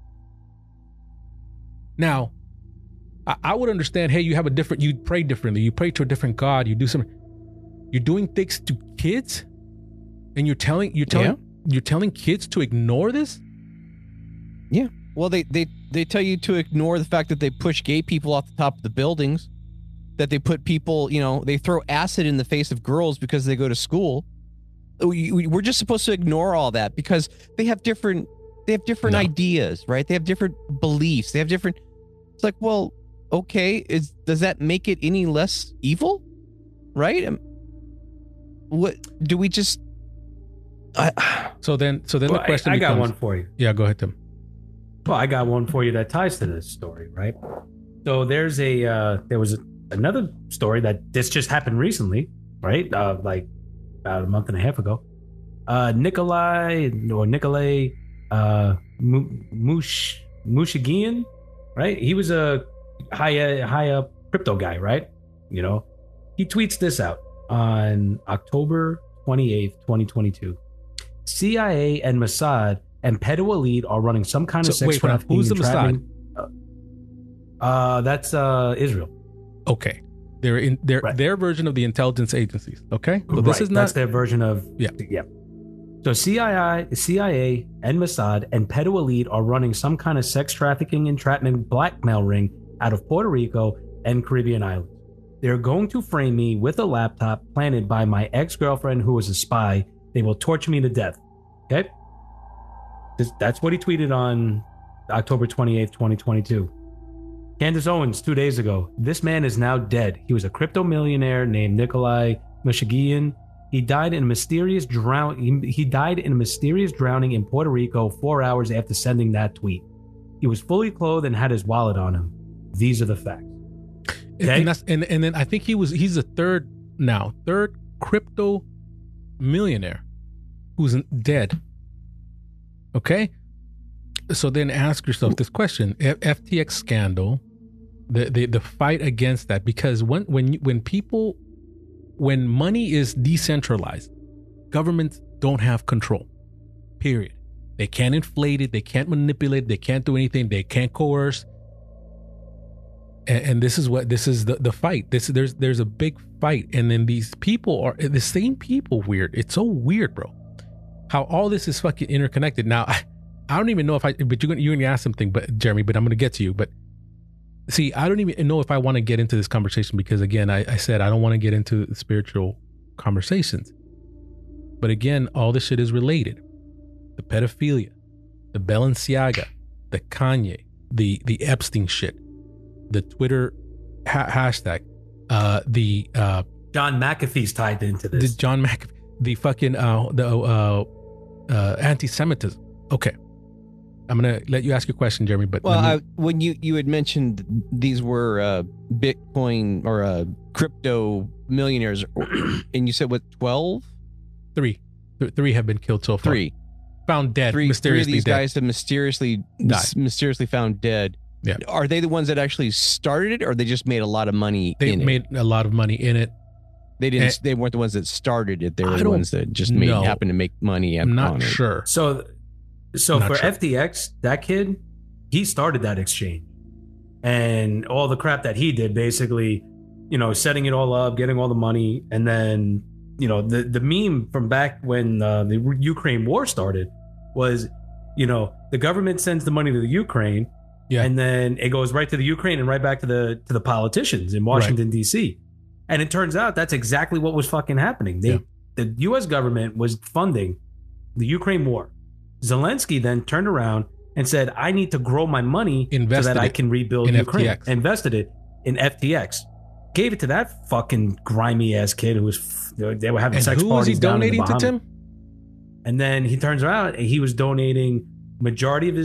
Now, I would understand, hey, you pray differently. You pray to a different God. You do something. You're doing things to kids, and you're telling kids to ignore this? Yeah. Well, they tell you to ignore the fact that they push gay people off the top of the buildings, that they put people, they throw acid in the face of girls because they go to school. we're just supposed to ignore all that because they have different ideas, right? They have different beliefs. They have different. It's like, well, okay, does that make it any less evil, right? What do we just? So then the question I got becomes, one for you. Yeah, go ahead, Tim. Well, I got one for you that ties to this story, right? So there was another story that this just happened recently, right? Like about a month and a half ago. Nikolay Mushigian, right? He was a high up crypto guy, right? You know, he tweets this out on October 28th, 2022. CIA and Mossad and Pedo Elite are running some kind of sex trafficking. Who's the Mossad? That's Israel. Okay, they're in their version of the intelligence agencies. Okay, so this is not that's their version of yeah. So CIA and Mossad and Pedo Elite are running some kind of sex trafficking, entrapment, blackmail ring out of Puerto Rico and Caribbean islands. They're going to frame me with a laptop planted by my ex-girlfriend who was a spy. They will torture me to death. Okay? That's what he tweeted on October 28th, 2022. Candace Owens, 2 days ago. This man is now dead. He was a crypto millionaire named Nikolay Mushigian. He died in a mysterious drowning in Puerto Rico 4 hours after sending that tweet. He was fully clothed and had his wallet on him. These are the facts. Okay? And then I think he's the third crypto millionaire who's dead. Okay, so then ask yourself this question: FTX scandal, the fight against that, because when money is decentralized, governments don't have control. Period. They can't inflate it. They can't manipulate it. They can't do anything. They can't coerce. And this is the fight. There's a big fight, and then these people are the same people. Weird. It's so weird, bro. How all this is fucking interconnected. Now, I don't even know but you're gonna ask something, but Jeremy, but I'm gonna get to you. But see, I don't even know if I want to get into this conversation because again, I said I don't want to get into spiritual conversations. But again, all this shit is related. The pedophilia, the Balenciaga, the Kanye, the Epstein shit, the Twitter hashtag, the John McAfee's tied into this. The John McAfee, the fucking anti-Semitism. Okay, I'm gonna let you ask your question, Jeremy. But when you had mentioned these were Bitcoin or crypto millionaires, and you said what 12? Three have been killed so far. Found dead. Three of these dead. guys have mysteriously found dead. Yeah. Are they the ones that actually started it, or they just made a lot of money? They made a lot of money in it. They didn't. They weren't the ones that started it. They were the ones that just happened to make money. I'm not sure. So for FTX, that kid, he started that exchange, and all the crap that he did, basically, setting it all up, getting all the money, and then the meme from back when the Ukraine war started was, the government sends the money to the Ukraine, and then it goes right to the Ukraine and right back to the politicians in Washington D.C. And it turns out that's exactly what was fucking happening. The U.S. government was funding the Ukraine war. Zelensky then turned around and said, I need to grow my money so that I can rebuild Ukraine. FTX. Invested it in FTX. Gave it to that fucking grimy ass kid who was, they were having sex parties. Who was he donating to, Tim? And then he turns around and he was donating majority to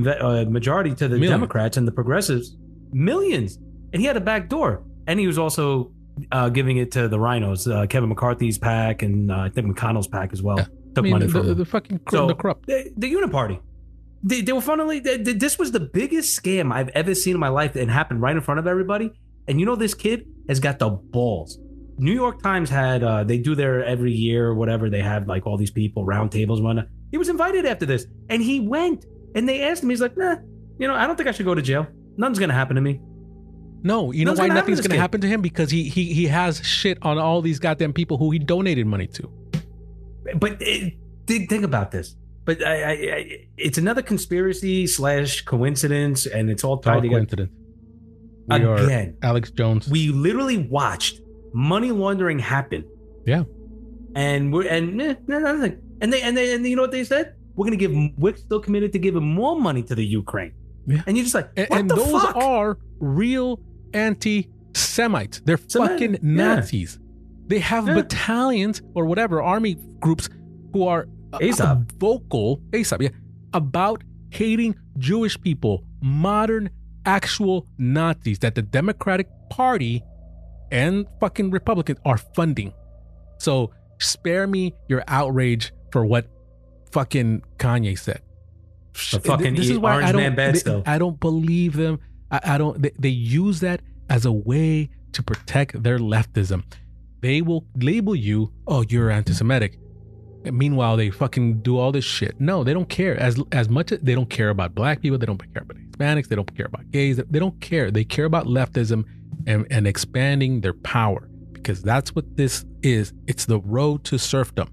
the Democrats and the progressives, millions. And he had a back door. And he was also giving it to the rhinos, Kevin McCarthy's PAC and I think McConnell's PAC as well. Yeah. Took money from the fucking the corrupt. The Uniparty. They were funnily. This was the biggest scam I've ever seen in my life, and happened right in front of everybody. And this kid has got the balls. New York Times had they do their every year or whatever. They have like all these people, round tables, and whatnot. He was invited after this, and he went. And they asked him. He's like, nah, I don't think I should go to jail. Nothing's gonna happen to me. No, you know why nothing's gonna happen to him? Because he has shit on all these goddamn people who he donated money to. But think about this. But it's another conspiracy / coincidence, and it's all tied together. Coincidence. Again, Alex Jones. We literally watched money laundering happen. Yeah. and nothing. And you know what they said? We're still committed to giving more money to the Ukraine. Yeah. And you're just like, what and the those fuck? are real anti-Semites. They're fucking Nazis. Yeah. They have battalions or whatever army groups who are vocal about hating Jewish people, modern actual Nazis that the Democratic Party and fucking Republicans are funding. So spare me your outrage for what fucking Kanye said. This is why I don't believe them. I don't. They use that as a way to protect their leftism. They will label you, oh, you're anti-Semitic. And meanwhile, they fucking do all this shit. No, they don't care as much as they don't care about black people. They don't care about Hispanics. They don't care about gays. They don't care. They care about leftism and expanding their power, because that's what this is. It's the road to serfdom.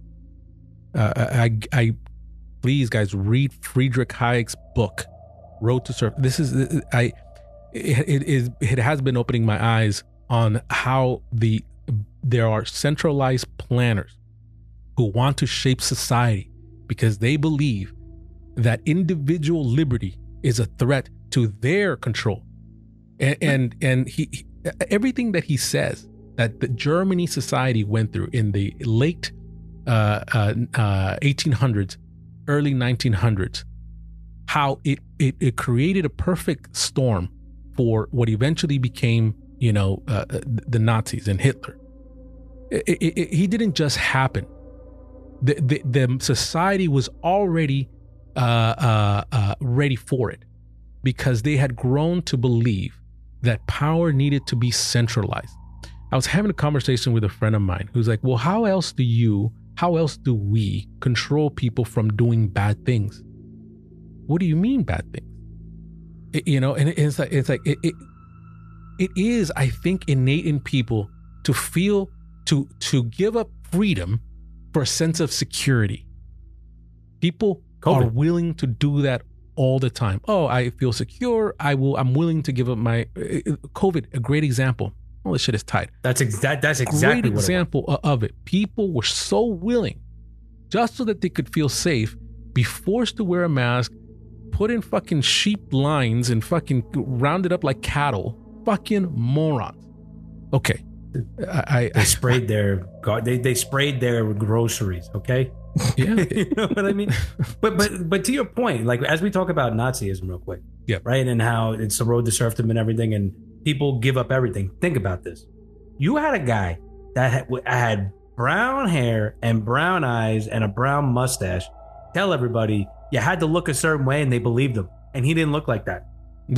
I please, guys, read Friedrich Hayek's book, Road to Serfdom. It has been opening my eyes on how there are centralized planners who want to shape society because they believe that individual liberty is a threat to their control. And he everything that he says that the Germany society went through in the late 1800s, early 1900s, how it created a perfect storm for what eventually became, the Nazis and Hitler. He didn't just happen. The society was already ready for it, because they had grown to believe that power needed to be centralized. I was having a conversation with a friend of mine who's like, well, how else do we control people from doing bad things? What do you mean bad things? And it's like it is, I think, innate in people to feel to give up freedom for a sense of security. People are willing to do that all the time. Oh, I feel secure. I'm willing to give up my COVID. A great example. All this shit is tied. That's exactly great example of it. People were so willing, just so that they could feel safe, be forced to wear a mask, put in fucking sheep lines and fucking rounded up like cattle. Fucking morons. Okay. They sprayed their groceries. Okay. Yeah. You know what I mean? But to your point, like, as we talk about Nazism real quick. Yeah. Right. And how it's the road to serfdom and everything, and people give up everything. Think about this. You had a guy that had brown hair and brown eyes and a brown mustache tell everybody you had to look a certain way, and they believed him. And he didn't look like that.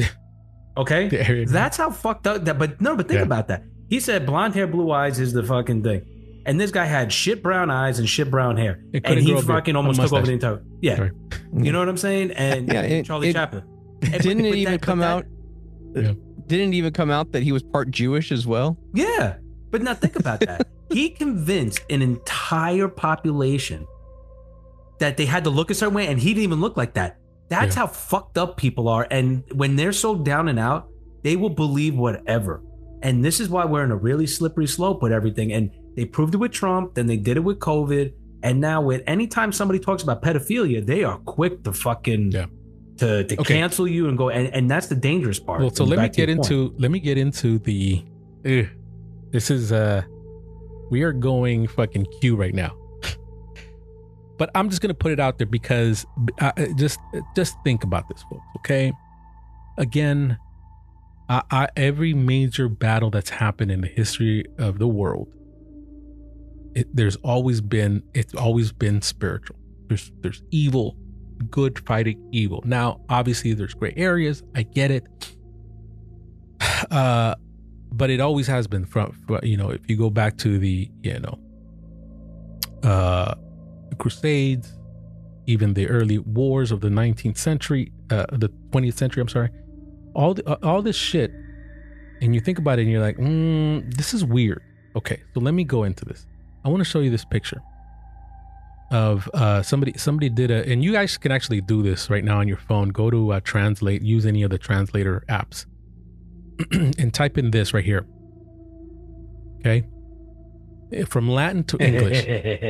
Okay? That's how fucked up that. But think about that. He said blonde hair, blue eyes is the fucking thing. And this guy had shit brown eyes and shit brown hair. And he fucking almost took over the entire. Yeah. Sorry. You know what I'm saying? And Charlie Chaplin. Didn't it even come out? Yeah. Didn't it even come out that he was part Jewish as well? Yeah. But now think about that. He convinced an entire population that they had to look a certain way, and he didn't even look like that. That's how fucked up people are. And when they're so down and out, they will believe whatever. And this is why we're in a really slippery slope with everything. And they proved it with Trump, then they did it with COVID. And now with anytime somebody talks about pedophilia, they are quick to fucking to cancel you and go. And that's the dangerous part. Well, so let me get into the this is we are going fucking Q right now. But I'm just going to put it out there because just think about this, folks, okay? Again, every major battle that's happened in the history of the world, it's always been spiritual. There's evil, good fighting evil. Now, obviously, there's gray areas. I get it. But it always has been from if you go back to the Crusades, even the early wars of the 19th century, the 20th century, I'm sorry, all this shit, and you think about it and you're like, this is weird. Okay, so let me go into this. I want to show you this picture of somebody did and you guys can actually do this right now on your phone. Go to Translate, use any of the translator apps and type in this right here. Okay. from Latin to English.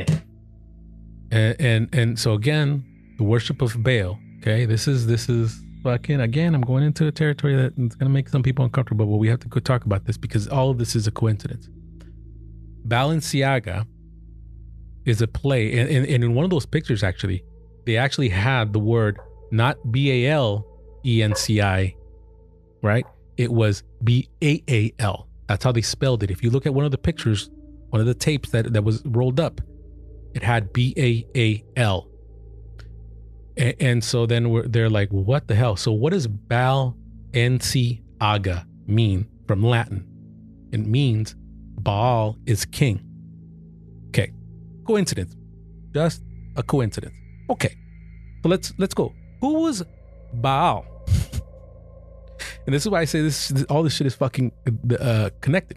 and so again, the worship of Baal. Okay, this is fucking, again, I'm going into a territory that's going to make some people uncomfortable, but we have to go talk about this because all of this is a coincidence. Balenciaga is a play, and in one of those pictures, actually, they actually had the word not BALENCI, right? It was BAAL. That's how they spelled it. If you look at one of the pictures, one of the tapes that was rolled up, it had BAAL. And so then they're like, what the hell? So what does Balenciaga mean from Latin? It means Baal is king. Okay, coincidence, just a coincidence. Okay, so let's go. Who was Baal? And this is why I say all this shit is fucking connected.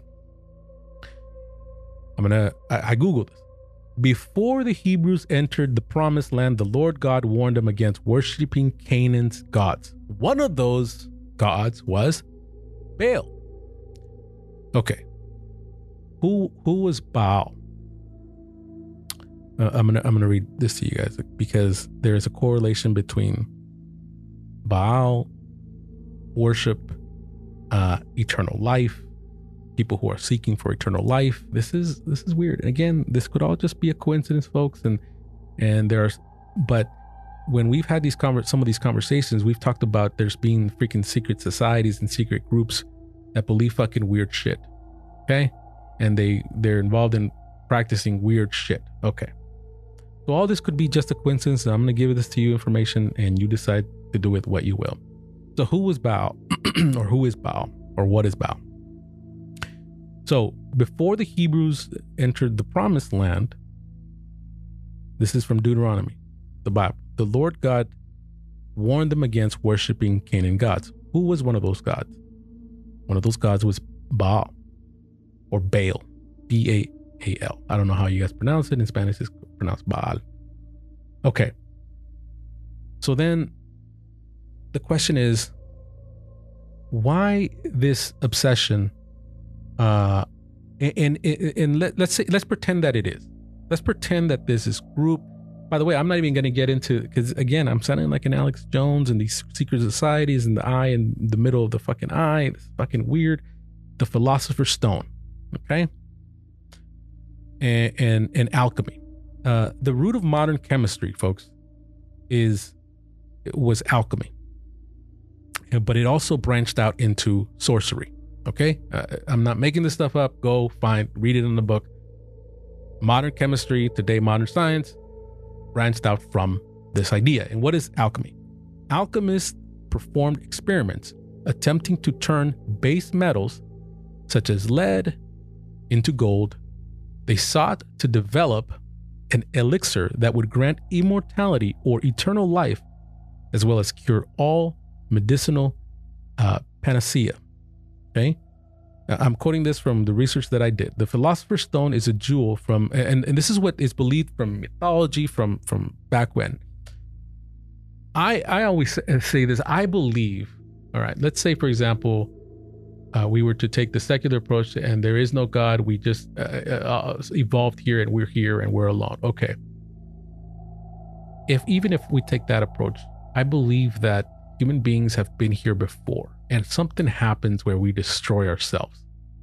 I Googled this. Before the Hebrews entered the promised land, the Lord God warned them against worshiping Canaan's gods. One of those gods was Baal. Okay. Who was Baal? I'm gonna read this to you guys because there is a correlation between Baal worship, eternal life, people who are seeking for eternal life. This is weird. And again, this could all just be a coincidence, folks. And but when we've had some of these conversations, we've talked about there's being freaking secret societies and secret groups that believe fucking weird shit. Okay, and they're involved in practicing weird shit. Okay, so all this could be just a coincidence. And I'm gonna give this to you information, and you decide to do with what you will. So who was Baal, or who is Baal, or what is Baal? So before the Hebrews entered the promised land, this is from Deuteronomy, the Bible, the Lord God warned them against worshiping Canaan gods. Who was one of those gods? One of those gods was Baal, or Baal, B-A-A-L. I don't know how you guys pronounce it. In Spanish, it's pronounced Baal. Okay. So then the question is, why this obsession? Let's pretend that it is. Let's pretend that this is group. By the way, I'm not even going to get into, because again, I'm sounding like an Alex Jones and these secret societies and the eye in the middle of the fucking eye. It's fucking weird. The Philosopher's Stone. Okay. And alchemy. The root of modern chemistry, folks, was alchemy. But it also branched out into sorcery. Okay, I'm not making this stuff up. Go read it in the book. Modern chemistry, today modern science, branched out from this idea. And what is alchemy? Alchemists performed experiments attempting to turn base metals, such as lead, into gold. They sought to develop an elixir that would grant immortality or eternal life, as well as cure all medicinal panacea. Okay, I'm quoting this from the research that I did. The Philosopher's Stone is a jewel from, and this is what is believed from mythology from back when. I always say this. I believe, all right, let's say, for example, we were to take the secular approach and there is no God. We just evolved here and we're alone. Okay. Even if we take that approach, I believe that human beings have been here before. And something happens where we destroy ourselves.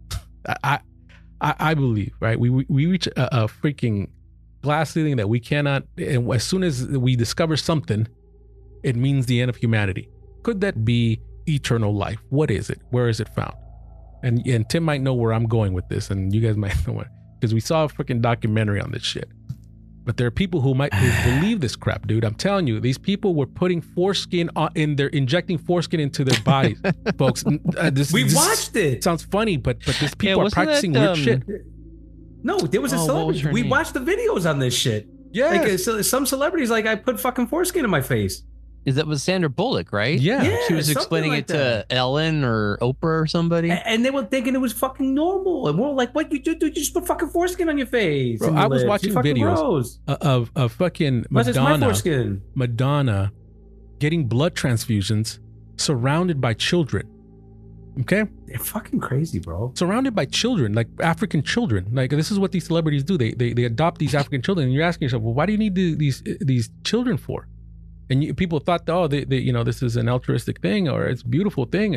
I believe, right? We reach a freaking glass ceiling that we cannot. And as soon as we discover something, it means the end of humanity. Could that be eternal life? What is it? Where is it found? And Tim might know where I'm going with this, and you guys might know it because we saw a freaking documentary on this shit. But there are people who believe this crap, dude. I'm telling you, these people were putting foreskin injecting foreskin into their bodies, folks. We watched it. Sounds funny, but these people are practicing weird shit. No, there was a celebrity. We watched the videos on this shit. Yeah, like, some celebrities, like, I put fucking foreskin in my face. That was Sandra Bullock, right? Yeah, she was explaining it to Ellen or Oprah or somebody, and they were thinking it was fucking normal. And we're like, "What you do? You just put fucking foreskin on your face." Bro, I was watching videos of fucking Madonna getting blood transfusions surrounded by children. Okay. They're fucking crazy, bro. Surrounded by children, like African children. Like this is what these celebrities do. They adopt these African children, and you're asking yourself, well, why do you need these children for? And people thought, oh, they this is an altruistic thing or it's a beautiful thing.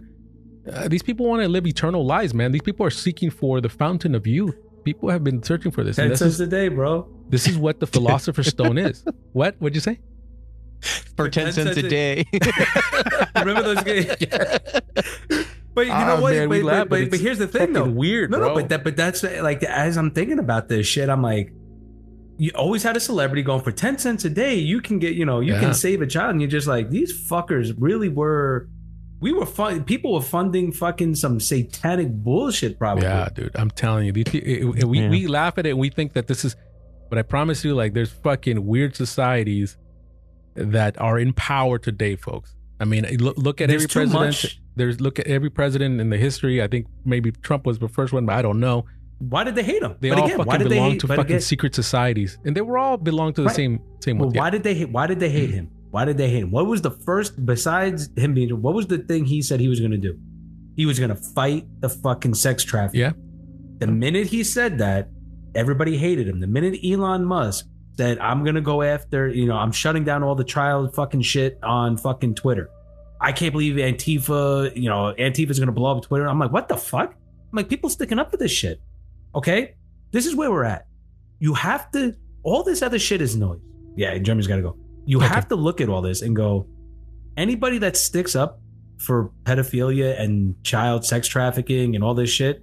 These people want to live eternal lives, man. These people are seeking for the fountain of youth. People have been searching for this. 10 cents a day, bro. This is what the Philosopher's Stone is. What'd you say? For 10 cents a day. Remember those guys? Yeah. But you know what? Man, but here's the thing, though. Weird, no, bro. But that's like, as I'm thinking about this shit, I'm like, you always had a celebrity going for 10 cents a day. You can get, you can save a child, and you're just like, these fuckers really were. People were funding fucking some satanic bullshit, probably. Yeah, dude. I'm telling you, we laugh at it and we think that this is, but I promise you, like, there's fucking weird societies that are in power today, folks. I mean, look at every president. Look at every president in the history. I think maybe Trump was the first one, but I don't know. Why did they hate him? They all fucking belong to fucking secret societies, and they were all belong to the same one. Why did they hate? Why did they hate him? Why did they hate him? What was the first, besides him being, what was the thing he said he was going to do? He was going to fight the fucking sex trafficking. Yeah. The minute he said that, everybody hated him. The minute Elon Musk said, I'm going to go after, I'm shutting down all the child fucking shit on fucking Twitter. I can't believe Antifa, Antifa's going to blow up Twitter. I'm like, what the fuck? I'm like, people sticking up for this shit. Okay? This is where we're at. You have to, all this other shit is noise. Yeah, Jeremy's got to go. You have to look at all this and go, anybody that sticks up for pedophilia and child sex trafficking and all this shit,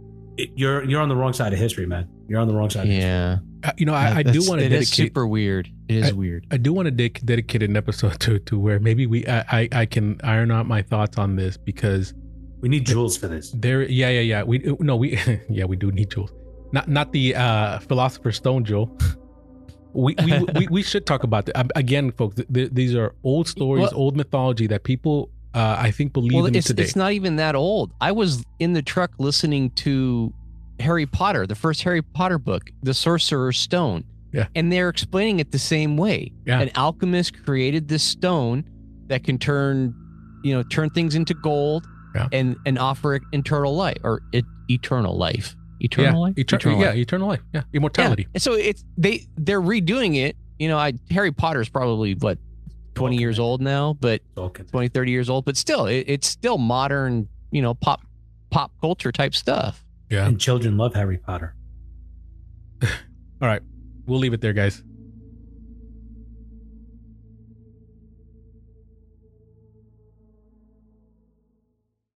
you're on the wrong side of history, man. You're on the wrong side of history. Yeah. I do want to dedicate. It is super weird. It is weird. I do want to dedicate an episode to where maybe I can iron out my thoughts on this, because we need Jules for this. Yeah. We do need Jules. Not the Philosopher's Stone, Joel. We should talk about that again, folks. These are old stories, old mythology that people I think believe in today. It's not even that old. I was in the truck listening to Harry Potter, the first Harry Potter book, The Sorcerer's Stone. Yeah. And they're explaining it the same way. Yeah. An alchemist created this stone that can turn things into gold and offer eternal life or eternal life. Eternal life? Eternal life. Yeah. Immortality. Yeah. So they're redoing it. Harry Potter's probably 20 years old now, but 20, 30 years old, but still it's still modern, pop culture type stuff. Yeah. And children love Harry Potter. All right. We'll leave it there, guys.